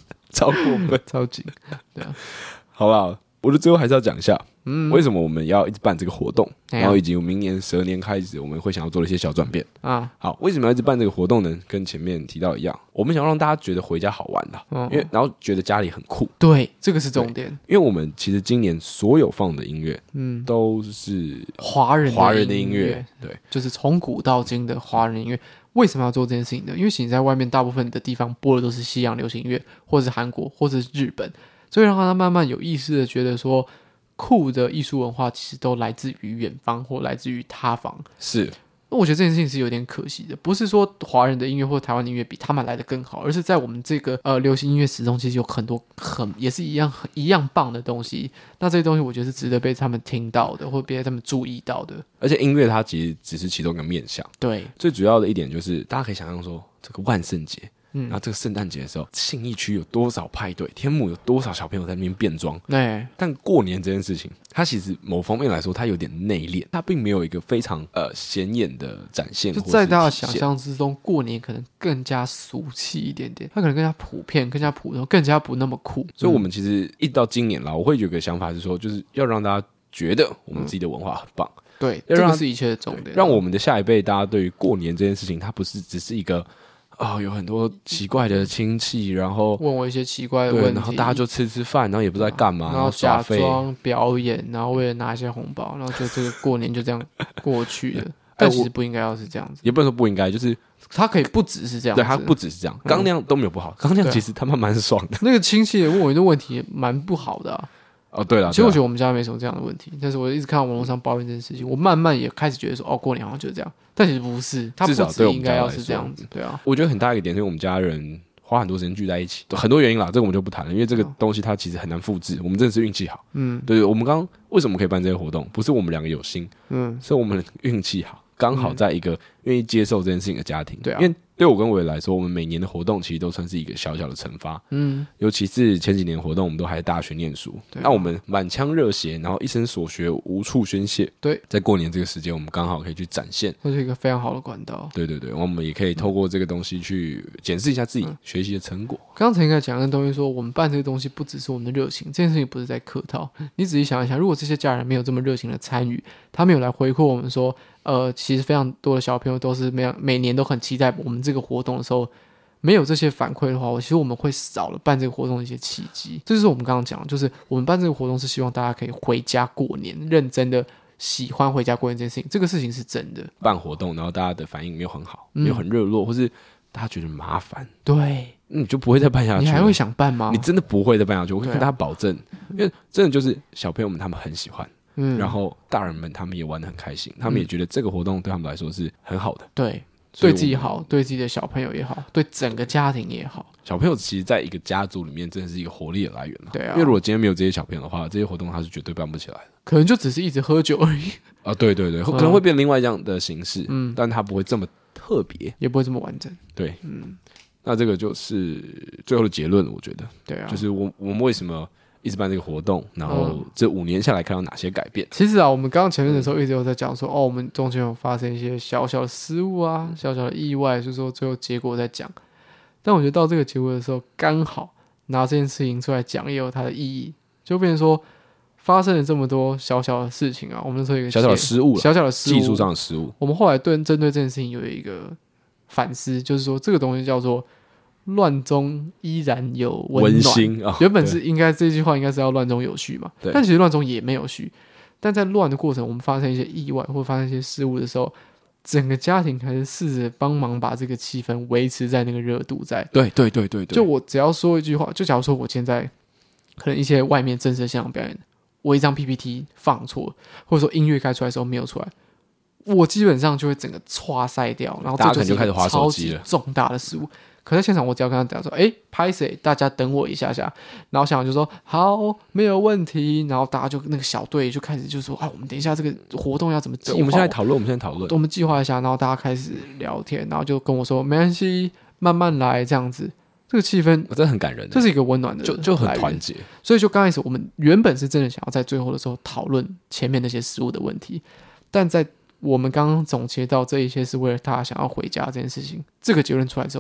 超过分， 超级对啊。 好啦，我觉得最后还是要讲一下，嗯，为什么我们要一直办这个活动， 哎、 然后以及明年蛇年开始我们会想要做的一些小转变啊。 好，为什么要一直办这个活动呢？跟前面提到一样，我们想让大家觉得回家好玩啦，嗯、因为然后觉得家里很酷。 对，这个是重点。 因为我们其实今年所有放的音乐，嗯，都是华人华人的音乐，对， 就是从古到今的华人音乐。为什么要做这件事情呢？因为其实在外面大部分的地方播的都是西洋流行音乐，或者是韩国，或者是日本，所以让他慢慢有意识的觉得说，酷的艺术文化其实都来自于远方或来自于他方。 是， 我觉得这件事情是有点可惜的，不是说华人的音乐或台湾的音乐比他们来的更好，而是在我们这个呃流行音乐史中，其实有很多很也是一样一样棒的东西。那这些东西我觉得是值得被他们听到的，或被他们注意到的。 而且音乐它其实只是其中一个面向， 对， 最主要的一点就是大家可以想象说，这个万圣节。嗯，然后这个圣诞节的时候，信义区有多少派对，天母有多少小朋友在那边变装。 对， 但过年这件事情，它其实某方面来说，它有点内敛，它并没有一个非常呃显眼的展现。 就在大家想象之中，过年可能更加俗气一点点，它可能更加普遍、更加普通、更加不那么酷。 所以，我们其实一到今年啦，我会有个想法是说，就是要让大家觉得我们自己的文化很棒。 嗯、对，这个是一切的重点。 让我们的下一辈，大家对于过年这件事情，它不是只是一个。哦，有很多奇怪的亲戚，然后问我一些奇怪的问题， 然后大家就吃吃饭，然后也不知道在干嘛， 然后假装表演，然后为了拿一些红包，然后就这个过年就这样过去了。但其实不应该要是这样子， 也不能说不应该，就是他可以不只是这样子， 对，他不只是这样，刚那样都没有不好，刚那样其实他们蛮爽的。 那个亲戚问我一个问题，蛮不好的啊。 哦，对了， 其实我觉得我们家没什么这样的问题，但是我一直看到网络上抱怨这件事情，我慢慢也开始觉得说，哦，过年好像就是这样，但其实不是，他不只应该要是这样子，对啊。 我觉得很大一个点是我们家人花很多时间聚在一起，很多原因啦，这个我们就不谈了，因为这个东西它其实很难复制，我们真的是运气好，嗯，对对，我们刚刚为什么可以办这些活动，不是我们两个有心，嗯，是我们运气好，刚好在一个愿意接受这件事情的家庭，对啊，因为。对我跟伟来说，我们每年的活动其实都算是一个小小的惩罚，嗯，尤其是前几年活动，我们都还在大学念书，那、啊、我们满腔热血，然后一生所学无处宣泄， 对， 在过年这个时间，我们刚好可以去展现， 这是一个非常好的管道， 对对对，我们也可以透过这个东西去检视一下自己学习的成果。 刚才应该讲的东西说，我们办这个东西不只是我们的热情，这件事情不是在客套，你仔细想一想，如果这些家人没有这么热情的参与，他没有来回馈我们说。呃，其实非常多的小朋友都是每每年都很期待我们这个活动的时候，没有这些反馈的话，我其实我们会少了办这个活动的一些契机。这就是我们刚刚讲的，就是我们办这个活动是希望大家可以回家过年，认真的喜欢回家过年这件事情，这个事情是真的。 办活动，然后大家的反应没有很好，没有很热络，或是大家觉得麻烦， 对， 你就不会再办下去。 你还会想办吗？ 你真的不会再办下去，我可以跟大家保证，因为真的就是小朋友们他们很喜欢。嗯，然后大人们他们也玩得很开心，他们也觉得这个活动对他们来说是很好的， 对，对自己好，对自己的小朋友也好，对整个家庭也好。 小朋友其实在一个家族里面真的是一个活力的来源了， 对啊。 因为如果今天没有这些小朋友的话，这些活动他是绝对办不起来的， 可能就只是一直喝酒而已啊，对对对，可能会变另外一样的形式，嗯，但他不会这么特别， 也不会这么完整， 对，嗯。那这个就是最后的结论了，我觉得， 对啊， 就是我我们为什么。一直办这个活动，然后这五年下来看到哪些改变？ 其实啊，我们刚刚前面的时候一直有在讲说，哦，我们中间有发生一些小小的失误啊，小小的意外，就是说最后结果在讲。但我觉得到这个结果的时候，刚好拿这件事情出来讲，也有它的意义，就变成说发生了这么多小小的事情啊，我们那时候有一个小小的失误， 小小的失误， 技术上的失误。 我们后来对针对这件事情有一个反思，就是说这个东西叫做。乱中依然有温暖， 哦、 原本是应该这句话应该是要乱中有序嘛，但其实乱中也没有序。但在乱的过程，我们发生一些意外或发生一些失误的时候，整个家庭还是试着帮忙把这个气氛维持在那个热度在。 对对对对对， 就我只要说一句话，就假如说我现在可能一些外面正式现场表演，我一张 P P T 放错，或者说音乐开出来的时候没有出来。我基本上就会整个唰塞掉，然后这就是一个超级重大的失误。可在现场，我只要跟他讲说：“哎，拍谁？大家等我一下下。”然后现场就说：“好，没有问题。”然后大家就那个小队就开始就说：“啊，我们等一下这个活动要怎么计划？” 我们现在讨论，我们现在讨论， 我们计划一下。然后大家开始聊天，然后就跟我说：“没关系，慢慢来。”这样子，这个气氛真的很感人， 这是一个温暖的， 就就很团结。 所以就刚开始，我们原本是真的想要在最后的时候讨论前面那些失误的问题，但在我们刚刚总结到这一切是为了他想要回家这件事情，这个结论出来之后。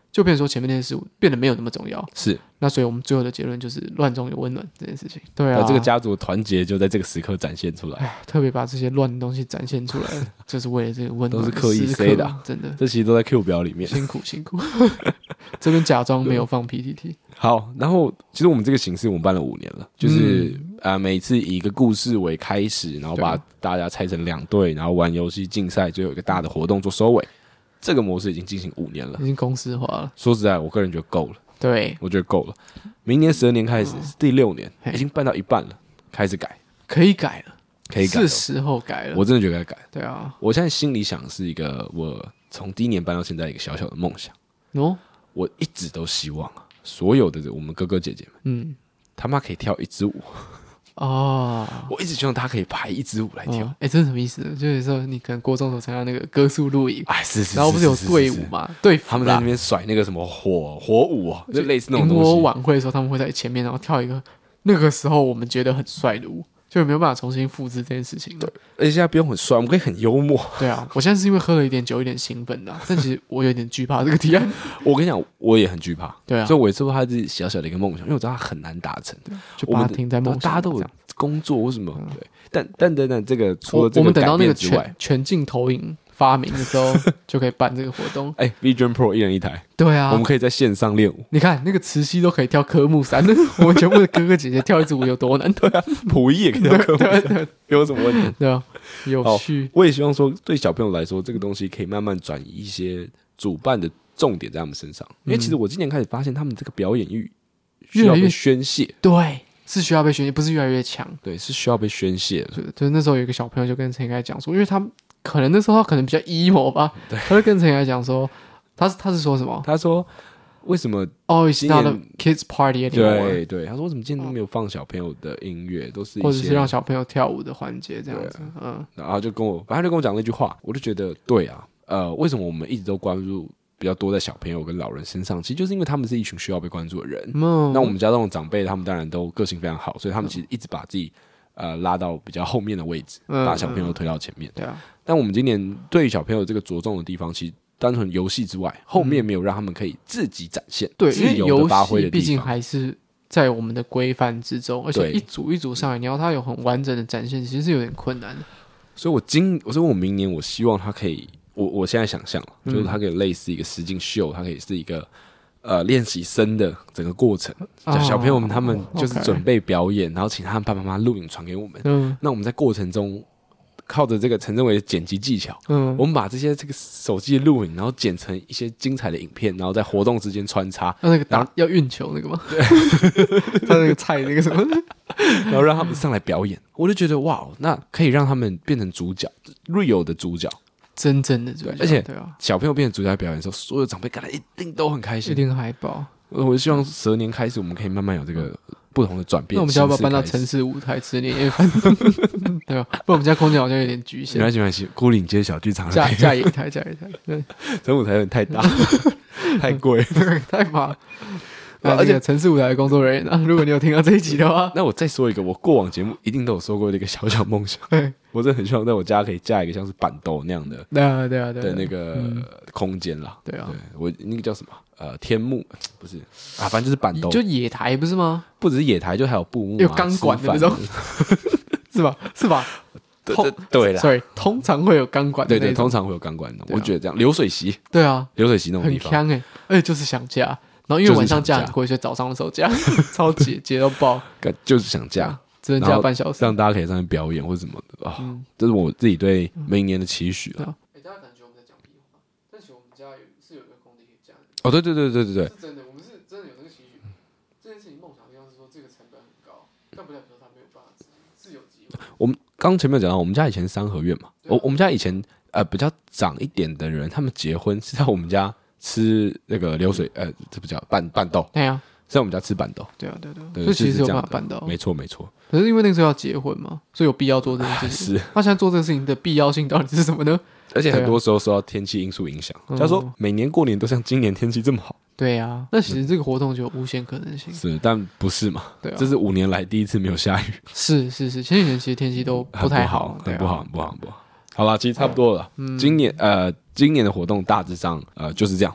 就变成说前面那些事物变得没有那么重要。 是， 那所以我们最后的结论就是乱中有温暖这件事情。对啊， 这个家族的团结就在这个时刻展现出来。 哎，特别把这些乱的东西展现出来，就是为了这个温暖的时刻。 都是刻意塞的、啊， 真的， 这其实都在 Q 表里面。 辛苦辛苦，这边假装没有放 P T T。 好，然后其实我们这个形式我们办了五年了，就是、嗯呃、每次以一个故事为开始，然后把大家拆成两队，然后玩游戏竞赛，最后有一个大的活动做收尾。这个模式已经进行五年了， 已经公式化了。 说实在，我个人觉得够了。 对， 我觉得够了。明年十二年开始、嗯、是第六年，已经办到一半了，开始改， 可以改了， 可以改了， 是时候改了。 我真的觉得该改。 对啊， 我现在心里想是一个我从第一年办到现在一个小小的梦想。哦，我一直都希望啊，所有的我们哥哥姐姐们，嗯，他妈可以跳一支舞。哦，我一直希望他可以排一支舞来跳。 哎、哦，这是什么意思？就是说你可能国中的时候参加那个歌宿露营， 哎，是是是， 然后不是有队伍嘛？对， 他们在那边甩那个什么火火舞啊，就类似那种东西。 萤火晚会的时候，他们会在前面，然后跳一个那个时候我们觉得很帅的舞。就没有办法重新复制这件事情了。 对，而且现在不用很帅，我们可以很幽默。 对啊，我现在是因为喝了一点酒，有点兴奋的、啊，但其实我有点惧怕这个提案。 我跟你讲，我也很惧怕。 对啊， 所以我也说他自己小小的一个梦想，因为我知道他很难达成。 就把它停在梦想， 大家都有工作或什么。嗯、对，但但等等，这个除了这个我们等到那个之外， 全全镜投影发明的时候，就可以办这个活动。 哎、欸、，Vision Pro 一人一台。 对啊， 我们可以在线上练舞。 你看那个慈禧都可以跳科目三，我们全部的哥哥姐姐跳一支舞有多难？ 对啊，溥仪也可以跳科目三，对对对，有什么问题？ 对啊，有趣。 我也希望说，对小朋友来说，这个东西可以慢慢转移一些主办的重点在他们身上。因为其实我今年开始发现，他们这个表演欲需要被宣泄。 对。是需要被宣泄，不是越来越强。 对，是需要被宣泄的。 就是那时候有一个小朋友就跟陈凯讲说，因为他可能那时候他可能比较 emo 吧，他就跟陈凯讲说，他是他是说什么？ 他说为什么 ？Oh, it's not a kids party anymore。 对对，他说为什么今天都没有放小朋友的音乐，都是一些或者是让小朋友跳舞的环节这样子。嗯， 然后就跟我，反正就跟我讲那句话，我就觉得对啊，呃，为什么我们一直都关注比较多在小朋友跟老人身上，其实就是因为他们是一群需要被关注的人。嗯，那我们家这种长辈，他们当然都个性非常好，所以他们其实一直把自己呃拉到比较后面的位置，嗯、把小朋友推到前面。 对啊。 但我们今年对于小朋友这个着重的地方，其实单纯游戏之外，后面没有让他们可以自己展现、 对， 自由的发挥的地方。 毕竟还是在我们的规范之中，而且一组一组上来，你要他有很完整的展现，其实是有点困难的。 所以我今，我说我明年，我希望他可以。我我现在想象就是它可以类似一个实境秀，它可以是一个呃练习生的整个过程。哦、小朋友们他们就是准备表演， okay. 然后请他们爸爸妈妈录影传给我们。嗯，那我们在过程中靠着这个陈正伟的剪辑技巧，嗯，我们把这些这个手机的录影，然后剪成一些精彩的影片，然后在活动之间穿插。 那那个打要运球那个吗？对，他那个菜那个什么， 然后让他们上来表演，我就觉得哇，那可以让他们变成主角 ，real 的主角。 真正的主角， 而且小朋友变成主角表演的时候，所有长辈看来一定都很开心， 一定海报。 我希望十年开始，我们可以慢慢有这个不同的转变。 那我们家要不要搬到城市舞台吃年夜饭？对吧？不然我们家空间好像有点局限。 没关系，没关系。孤岭街小剧场架架野台，架野台。对， 城舞台有点太大，太贵， 太麻。而且城市舞台的工作人员啊，如果你有听到这一集的话， 那我再说一个，我过往节目一定都有说过的一个小小梦想。我真的很希望在我家可以架一个像是板豆那样的， 对啊，对啊，对的那个空间啦。 对啊， 对我那个叫什么？呃，天幕不是啊，反正就是板豆， 就野台不是吗？ 不只是野台，就还有布幕， 有钢管的那种，是吧？是吧？ 对对对啦 ，sorry， 通常会有钢管的， 对对，通常会有钢管的。我觉得这样流水席， 对啊， 流水席那种地方很香哎，而且就是想架。然后因为晚上架很贵，所以早上的时候架超解解到爆， 就是想架， 只能架半小时， 让大家可以上去表演或者什么的啊。嗯、这是我自己对明年的期许了。 哎、欸，大家感觉我们在讲屁话，但其实我们家有是有一个空地可以架的。 哦，对对对对对对， 是真的，我们是真的有那个期许。这件事情梦想的地方是说这个成本很高，但不代表他没有办法执行，是有机会。 我们刚前面讲到，我们家以前是三合院嘛，我、啊、我们家以前呃比较长一点的人，他们结婚是在我们家。吃那个流水，呃，这不叫拌拌豆， 对啊， 在我们家吃板豆， 对啊，对对，对所以其实有办法办到， 没错没错。 可是因为那个时候要结婚嘛，所以有必要做这件事情。是，那现在做这个事情的必要性到底是什么呢？ 而且很多时候受到天气因素影响，假如说每年过年都像今年天气这么好， 对啊，那其实这个活动就有无限可能性。 是，但不是嘛？对啊，这是五年来第一次没有下雨。 是是是，前几年其实天气都不太好， 很不好，很不好，很不好。好啦，其实差不多了。今年呃，今年的活动大致上呃就是这样。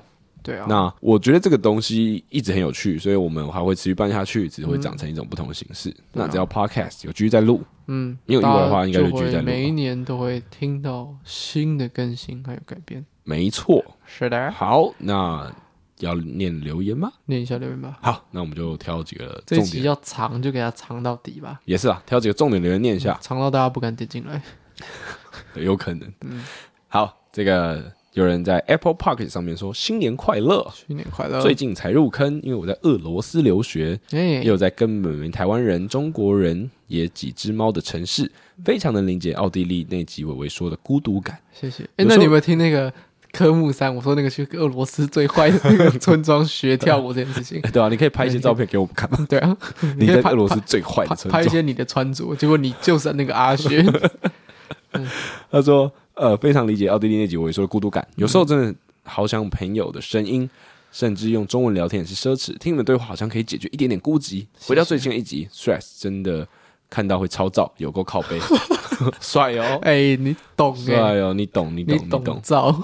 对啊。 那我觉得这个东西一直很有趣，所以我们还会持续办下去，只是会长成一种不同的形式。嗯、那只要 podcast 有继续在录，嗯，没有意外的话，应该就继续在录。 每一年都会听到新的更新还有改变。 没错， 是的。 好，那要念留言吗？ 念一下留言吧。 好，那我们就挑几个重点。 这一集要长，就给它长到底吧。 也是啊，挑几个重点留言念一下， 长到大家不敢点进来。 有可能。嗯，好，这个。有人在 Apple Podcast 上面说新年快乐， 新年快乐。 最近才入坑，因为我在俄罗斯留学，欸、也有在跟本没台湾人、中国人也几只猫的城市，非常能理解奥地利那集伟伟说的孤独感。 谢谢。哎、欸，那你有没有听那个科目三？我说那个去俄罗斯最坏的那个村庄学跳舞这件事情。 对啊，你可以拍一些照片给我们看吗？ 对啊， 你在俄罗斯最坏的村庄， 拍一些你的穿着，结果你就是那个阿薛。 嗯、他说。呃，非常理解奥地利那集我也说的孤独感，有时候真的好想朋友的声音，甚至用中文聊天也是奢侈。听你们对话好像可以解决一点点孤寂。回到最新的一集 ，stress 真的看到会超燥，有够靠背，帅哦！ 哎、欸，你懂哎、欸， 帅哦，你懂，你懂，你懂燥。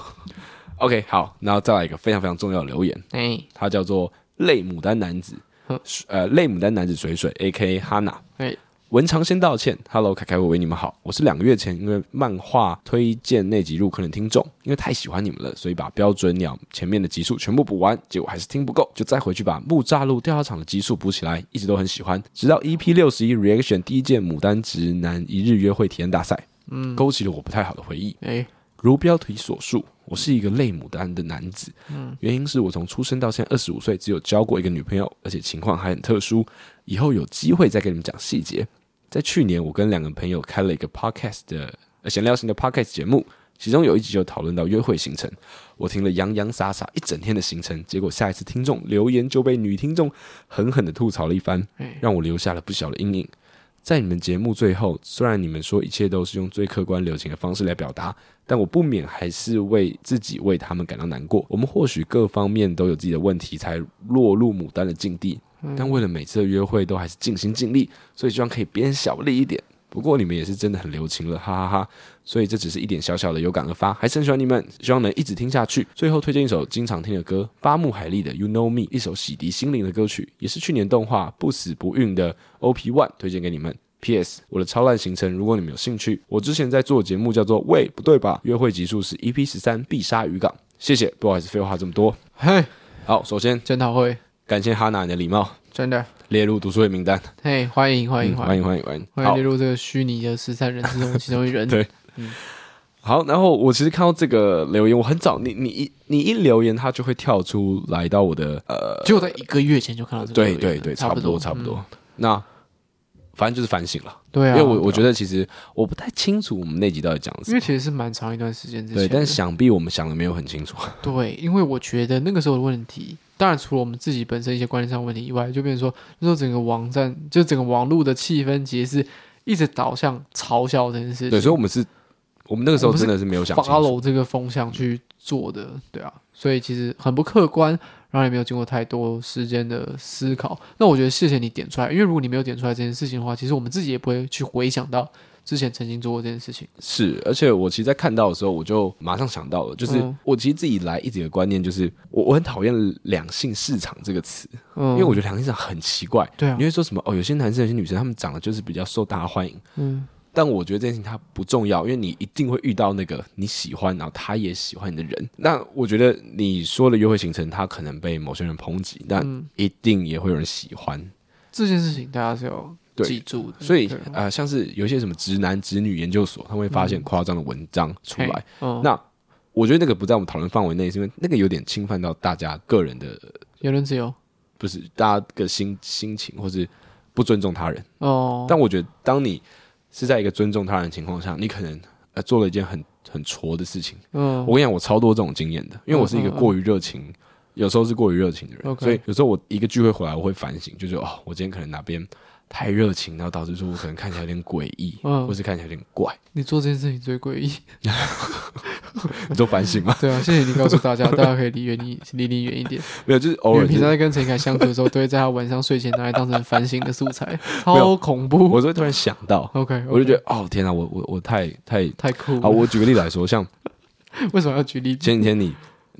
OK， 好，然后再来一个非常非常重要的留言，哎、欸，它叫做类牡丹男子，呃，类牡丹男子水水 ，A K A Hana， 哎、欸。文长先道歉 ，Hello， 凯凯伟伟，你们好，我是两个月前因为漫画推荐那集入坑的听众，因为太喜欢你们了，所以把标准鸟前面的集数全部补完，结果还是听不够，就再回去把木栅路调查厂的集数补起来，一直都很喜欢，直到 E P 六十一 Reaction 第一届牡丹直男一日约会体验大赛，嗯，勾起了我不太好的回忆。哎，如标题所述，我是一个类牡丹的男子，嗯，原因是我从出生到现在二十五岁，只有交过一个女朋友，而且情况还很特殊，以后有机会再跟你们讲细节。在去年，我跟两个朋友开了一个 podcast 的闲聊型的 podcast 节目，其中有一集就讨论到约会行程。我听了洋洋洒洒一整天的行程，结果下一次听众留言就被女听众狠狠的吐槽了一番，让我留下了不小的阴影。在你们节目最后，虽然你们说一切都是用最客观留情的方式来表达，但我不免还是为自己为他们感到难过。我们或许各方面都有自己的问题，才落入牡丹的境地。但为了每次的约会都还是尽心尽力，所以希望可以变小力一点。不过你们也是真的很留情了，哈哈哈哈！所以这只是一点小小的有感而发，还是很喜欢你们，希望能一直听下去。最后推荐一首经常听的歌，八木海莉的 You Know Me， 一首洗涤心灵的歌曲，也是去年动画不死不孕的 O P 一 推荐给你们。P S 我的超烂行程，如果你们有兴趣，我之前在做的节目叫做喂不对吧，约会集数是 E P 十三必杀渔港。谢谢，不好意思废话这么多。 嘿， 好，首先检讨会。 感谢哈娜你的礼貌， 真的列入读书会名单。 嘿，欢迎欢迎、嗯、 欢迎欢迎欢迎欢迎列入这个虚拟的十三人之中其中一人。 对，嗯，好。然后我其实看到这个留言，我很早你你一你一留言，它就会跳出来到我的呃， 就在一个月前就看到这个留言。 对对对，差不多差不多。嗯、那反正就是反省了。 对啊， 因为我我觉得其实我不太清楚我们那集到底讲的什么， 因为其实是蛮长一段时间之前。 对，但想必我们想的没有很清楚。 对，因为我觉得那个时候的问题。当然，除了我们自己本身一些观念上的问题以外，就变成说，那时候整个网站，就整个网络的气氛，其实是一直导向嘲笑这件事情。 对，所以我们是，我们那个时候真的是没有想清楚 follow 这个风向去做的，对啊，所以其实很不客观，然后也没有经过太多时间的思考。那我觉得谢谢你点出来，因为如果你没有点出来这件事情的话，其实我们自己也不会去回想到。之前曾经做过这件事情， 是，而且我其实在看到的时候，我就马上想到了，就是、嗯、我其实自己来一直有个观念，就是我我很讨厌两性市场这个词，嗯，因为我觉得两性市场很奇怪，对啊，你会说什么哦，有些男生有些女生他们长得就是比较受大家欢迎，嗯，但我觉得这件事情它不重要，因为你一定会遇到那个你喜欢，然后他也喜欢你的人。那我觉得你说的约会行程，他可能被某些人抨击，但一定也会有人喜欢、嗯、 这件事情，大家是有。记住的， 所以呃，像是有一些什么直男直女研究所，他会发现夸张的文章出来。嗯哦、那我觉得那个不在我们讨论范围内，是因为那个有点侵犯到大家个人的言论自由， 不是大家的心心情，或是不尊重他人。哦，但我觉得当你是在一个尊重他人的情况下，你可能呃做了一件很很挫的事情。嗯，我跟你讲，我超多这种经验的，因为我是一个过于热情。嗯嗯嗯有时候是过于热情的人， okay. 所以有时候我一个聚会回来，我会反省，就是哦，我今天可能哪边太热情，然后导致说我可能看起来有点诡异，嗯，或是看起来有点怪。 你做这件事情最诡异， 你做反省吗？ 对啊，谢谢你告诉大家，大家可以离远离离你远一点。 没有，就是偶尔、就是。 平常在跟陈凯相处的时候，都会在他晚上睡前拿来当成反省的素材，超恐怖。 我就会突然想到 ，OK，, okay. 我就觉得哦天啊，我我我太太太酷了。 好，我举个例来说，像为什么要举例？ 前几天你。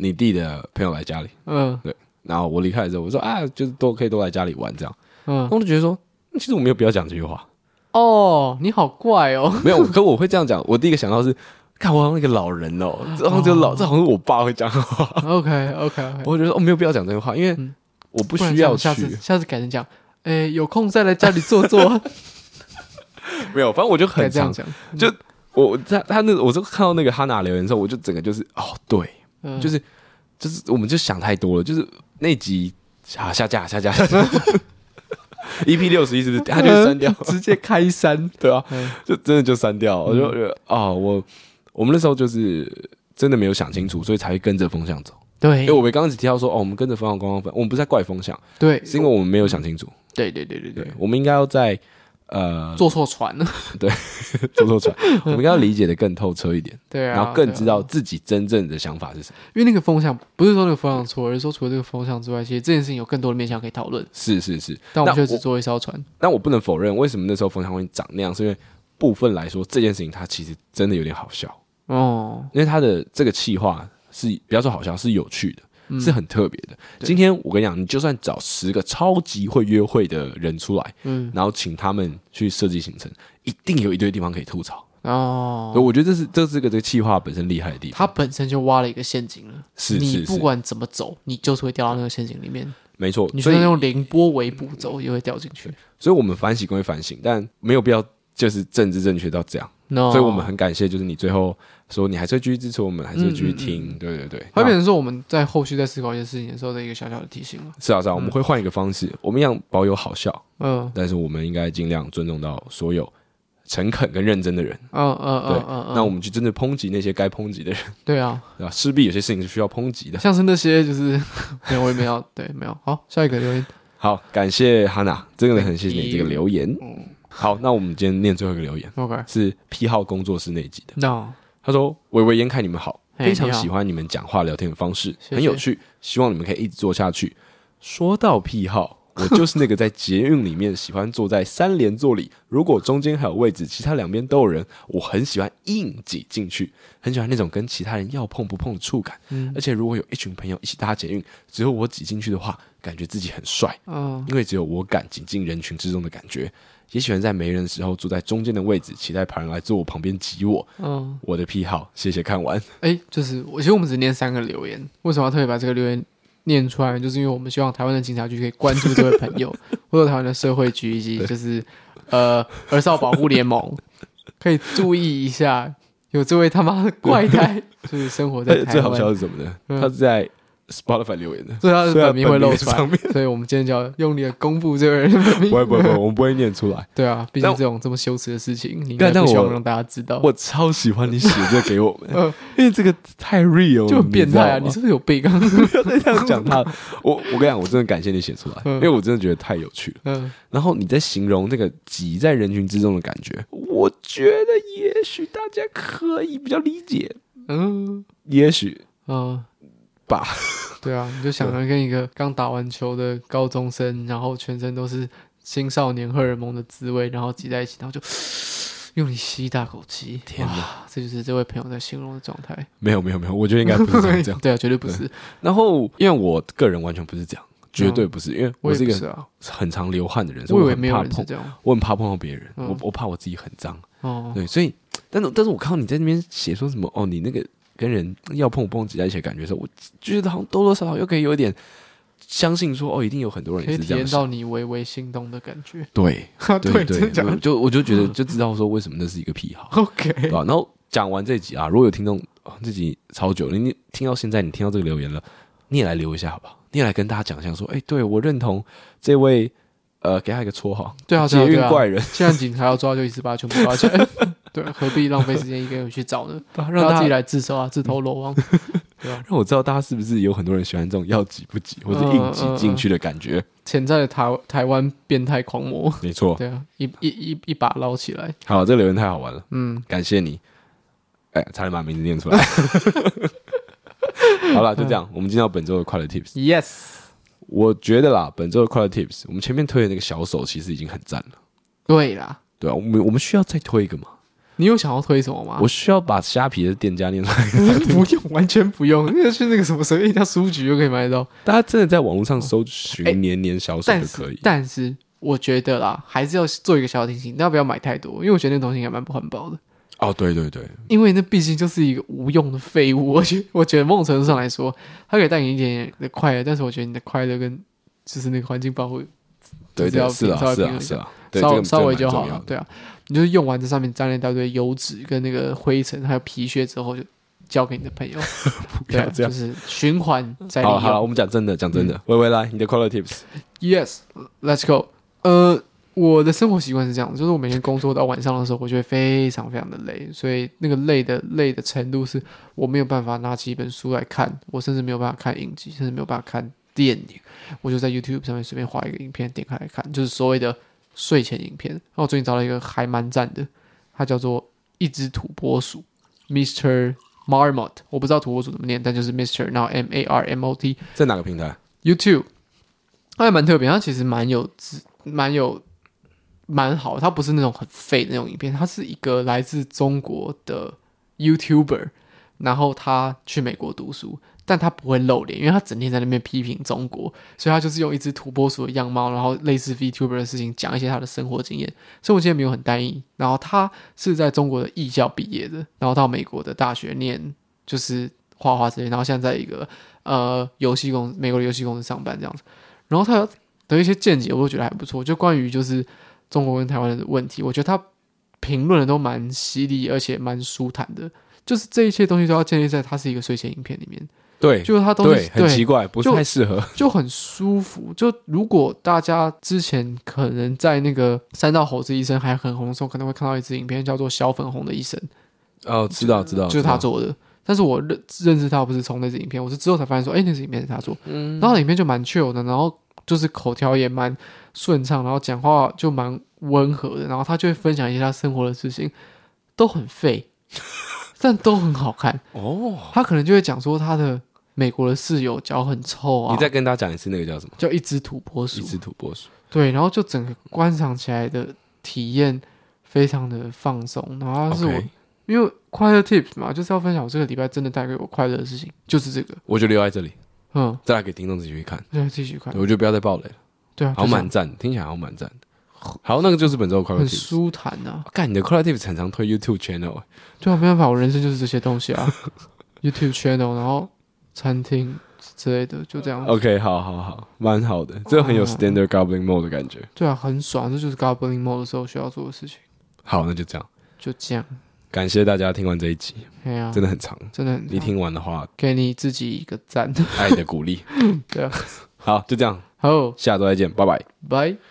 你弟的朋友来家里，嗯，对，然后我离开的时候，我说啊，就是都可以都来家里玩这样，嗯，我就觉得说，其实我没有必要讲这句话。 哦，你好怪哦， 没有，可我会这样讲，我第一个想到是，看我好像那个老人哦，然后这个老，这好像是我爸会讲的话。 OK OK OK， 我觉得我没有必要讲这句话，因为我不需要去。 下次下次改成讲，哎，有空再来家里坐坐。 没有，反正我就很这样讲，就我他他那我就看到那个哈娜留言的时候，我就整个就是哦，对，嗯、就是就是我们就想太多了，就是那集啊下架下架下架 ，E P 六十一是不是他就删掉， 直接开删， 对啊，嗯、就真的就删掉，我就觉得啊、哦，我我们那时候就是真的没有想清楚，所以才会跟着风向走。 对， 因为我们刚刚只提到说哦，我们跟着风向光光粉，我们不是在怪风向， 对， 是因为我们没有想清楚。 对对对对 对, 对，我们应该要在。呃， 坐错船了， 对，坐错船，我们应该要理解的更透彻一点， 对啊， 然后更知道自己真正的想法是什么。 因为那个风向不是说那个风向错，而是说除了这个风向之外，其实这件事情有更多的面向可以讨论。 是是是， 但我们就只坐一艘船。 但我不能否认，为什么那时候风向会长那样，是因为部分来说这件事情它其实真的有点好笑哦，因为它的这个企划是不要说好笑，是有趣的。是很特别的。今天我跟你讲，你就算找十个超级会约会的人出来，嗯，然后请他们去设计行程，一定有一堆地方可以吐槽哦。所以我觉得这是这是个这个企划本身厉害的地方， 它本身就挖了一个陷阱了。 是， 你不管怎么走，你就是会掉到那个陷阱里面。 没错， 你就算用凌波微步走，也会掉进去。 所以我们反省归反省，但没有必要就是政治正确到这样。No. 所以我们很感谢，就是你最后说你还是会继续支持我们，还是会继续听，嗯嗯嗯对对对。 会变成说我们在后续在思考一些事情的时候的一个小小的提醒了。 是啊是啊，嗯、我们会换一个方式，我们一样保有好笑，嗯，但是我们应该尽量尊重到所有诚恳跟认真的人，嗯嗯嗯嗯，那我们就真的抨击那些该抨击的人。对啊，对吧？势必有些事情是需要抨击的， 像是那些就是没有我也没有对没有。好，下一个留言。 好，感谢哈娜，真的很谢谢你这个留言。嗯好，那我们今天念最后一个留言 ，OK， 是癖好工作室那一集的。No， 他说：“微微烟看你们好，非常喜欢你们讲话聊天的方式，谢谢很有趣，希望你们可以一直做下去。”说到癖好，我就是那个在捷运里面喜欢坐在三连座里，如果中间还有位置，其他两边都有人，我很喜欢硬挤进去，很喜欢那种跟其他人要碰不碰的触感。嗯，而且如果有一群朋友一起搭捷运，只有我挤进去的话，感觉自己很帅。嗯，因为只有我敢挤进人群之中的感觉。也喜欢在没人的时候坐在中间的位置，期待旁人来坐我旁边挤我。嗯，我的癖好，谢谢看完。 哎、欸，就是我其实我们只念三个留言，为什么要特别把这个留言念出来？就是因为我们希望台湾的警察局可以关注这位朋友，或者台湾的社会局以及就是呃儿少保护联盟，可以注意一下，有这位他妈的怪胎，就是生活在台湾。 最好笑是什么呢？嗯、他是在Spotify 留言的， 所以他的本名会露出来，所以我们今天就要用力的公布这个人的本名。 不会不会不会，我们不会念出来。 对啊，毕竟这种这么羞耻的事情，你应该不希望让大家知道。 我超喜欢你写这个给我们，因为这个太 real 了， 就很变态啊！你是不是有病？ 不要再这样讲他。我我跟你讲，我真的感谢你写出来，因为我真的觉得太有趣了。嗯，然后你在形容那个挤在人群之中的感觉，我觉得也许大家可以比较理解。嗯，也许，嗯。吧， 对啊，你就想着跟一个刚打完球的高中生，然后全身都是青少年荷尔蒙的滋味，然后挤在一起，然后就用力吸一大口气。天哪，这就是这位朋友在形容的状态。 没有没有没有，我觉得应该不是这样。 对啊，绝对不是。 然后，因为我个人完全不是这样，绝对不是，因为我是一个很常流汗的人，所以我很怕碰，我很怕碰到别人，我我怕我自己很脏。哦，对，所以，但是但是我看到你在那边写说什么哦，你那个。跟人要碰碰挤在一起的感觉的时候，我觉得好像多多少少又可以有点相信说，哦，一定有很多人也是这样， 可以体验到你微微心动的感觉。 对，对对，对就我就觉得就知道说为什么那是一个癖好。 OK， 对吧？然后讲完这集啊，如果有听众、哦、这集超久了，你听到现在，你听到这个留言了，你也来留一下好不好？你也来跟大家讲一下说，哎，对我认同这位，呃，给他一个绰号， 对啊， 捷运怪人。 现在警察要抓就一次把他全部抓起来。对，何必浪费时间一个人去找呢？让他自己来自首啊，自投罗网。对啊， 让我知道大家是不是有很多人喜欢这种要挤不挤，或者硬挤进去的感觉。 潜在的台台湾变态狂魔， 没错。 对啊，一一一一把捞起来。 好，这个留言太好玩了，嗯，感谢你。哎，差点把名字念出来。好了，就这样，我们进到本周的快乐 Tips。Yes， 我觉得啦，本周的快乐 Tips， 我们前面推的那个小手其实已经很赞了。 对啦。 对啊，我们我们需要再推一个嘛？ 你有想要推什么吗？ 我需要把虾皮的店家念出来。 不用，完全不用，因为去那个什么随便一家书局就可以买得到。 大家真的在网络上搜寻年年小手就可以。 但是，但是我觉得啦，还是要做一个小提醒，大家不要买太多，因为我觉得那个东西还蛮不环保的。 哦，对对对， 因为那毕竟就是一个无用的废物，我觉得我觉得某种程度上来说，它可以带给你一点点的快乐，但是我觉得你的快乐跟就是那个环境保护， 对对是啊是啊是啊， 稍稍微就好了，对啊，你就是用完这上面沾了一大堆油脂跟那个灰尘还有皮屑之后，就交给你的朋友， 不要这样， 就是循环再利用。 好好，我们讲真的，讲真的，微微来你的快乐 tips。Yes，let's go。呃。我的生活习惯是这样，就是我每天工作到晚上的时候，我就会非常非常的累，所以那个累的累的程度是我没有办法拿起一本书来看，我甚至没有办法看影集，甚至没有办法看电影，我就在 YouTube 上面随便划一个影片点开来看，就是所谓的睡前影片。然后我最近找到一个还蛮赞的，它叫做一只土拨鼠 ，mister Marmot， 我不知道土拨鼠怎么念，但就是 mister 然后 M A R M O T， 在哪个平台 ？YouTube， 它还蛮特别，它其实蛮有蛮有。蛮好，他不是那种很废的那种影片，他是一个来自中国的 YouTuber， 然后他去美国读书，但他不会露脸，因为他整天在那边批评中国，所以他就是用一只土拨鼠的样貌，然后类似 VTuber 的事情讲一些他的生活经验，生活经验没有很单一。然后他是在中国的艺校毕业的，然后到美国的大学念就是画画之类，然后现在在一个呃游戏公司，美国的游戏公司上班这样子。然后他的一些见解，我都觉得还不错，就关于就是中国跟台湾的问题，我觉得他评论的都蛮犀利，而且蛮舒坦的。就是这一切东西都要建立在它是一个睡前影片里面。 对， 就是它东西对很奇怪，不是太适合， 就很舒服。就如果大家之前可能在那个三道猴子医生还很红的时候，可能会看到一支影片叫做《小粉红的医生》。 哦，知道知道， 就是他做的。但是我认认识他不是从那支影片，我是之后才发现说，哎，那支影片是他做。嗯，然后影片就蛮 chill 的，然后就是口条也蛮顺畅，然后讲话就蛮温和的，然后他就会分享一些他生活的事情，都很废，但都很好看哦。他可能就会讲说他的美国的室友脚很臭啊。 你再跟他讲一次那个叫什么？ 叫一只土拨鼠。 一只土拨鼠。对， 然后就整个观赏起来的体验非常的放松，然后是我。Okay.因为快乐 tips 嘛，就是要分享我这个礼拜真的带给我快乐的事情，就是这个。我就留在这里， 嗯， 再来给听众自己去看， 对，自己去看。 我就不要再爆雷了。 对啊， 好蛮赞，听起来好蛮赞的。好，那个就是本周的快乐 tips， 很舒坦啊。 干，你的快乐 tips 很常推 YouTube channel， 欸、 对啊，没办法，我人生就是这些东西啊。YouTube channel， 然后餐厅之类的，就这样。 OK， 好好好，蛮好的，这很有 Standard Goblin Mode 的感觉。 对啊，很爽，这就是 Goblin Mode 的时候需要做的事情。 好，那就这样， 就这样。 感谢大家听完这一集， 啊、 真的很长， 真的很长。 你听完的话， 给你自己一个赞， 爱的鼓励。 对啊， 好，就这样， 好， 下周再见，拜拜， 拜。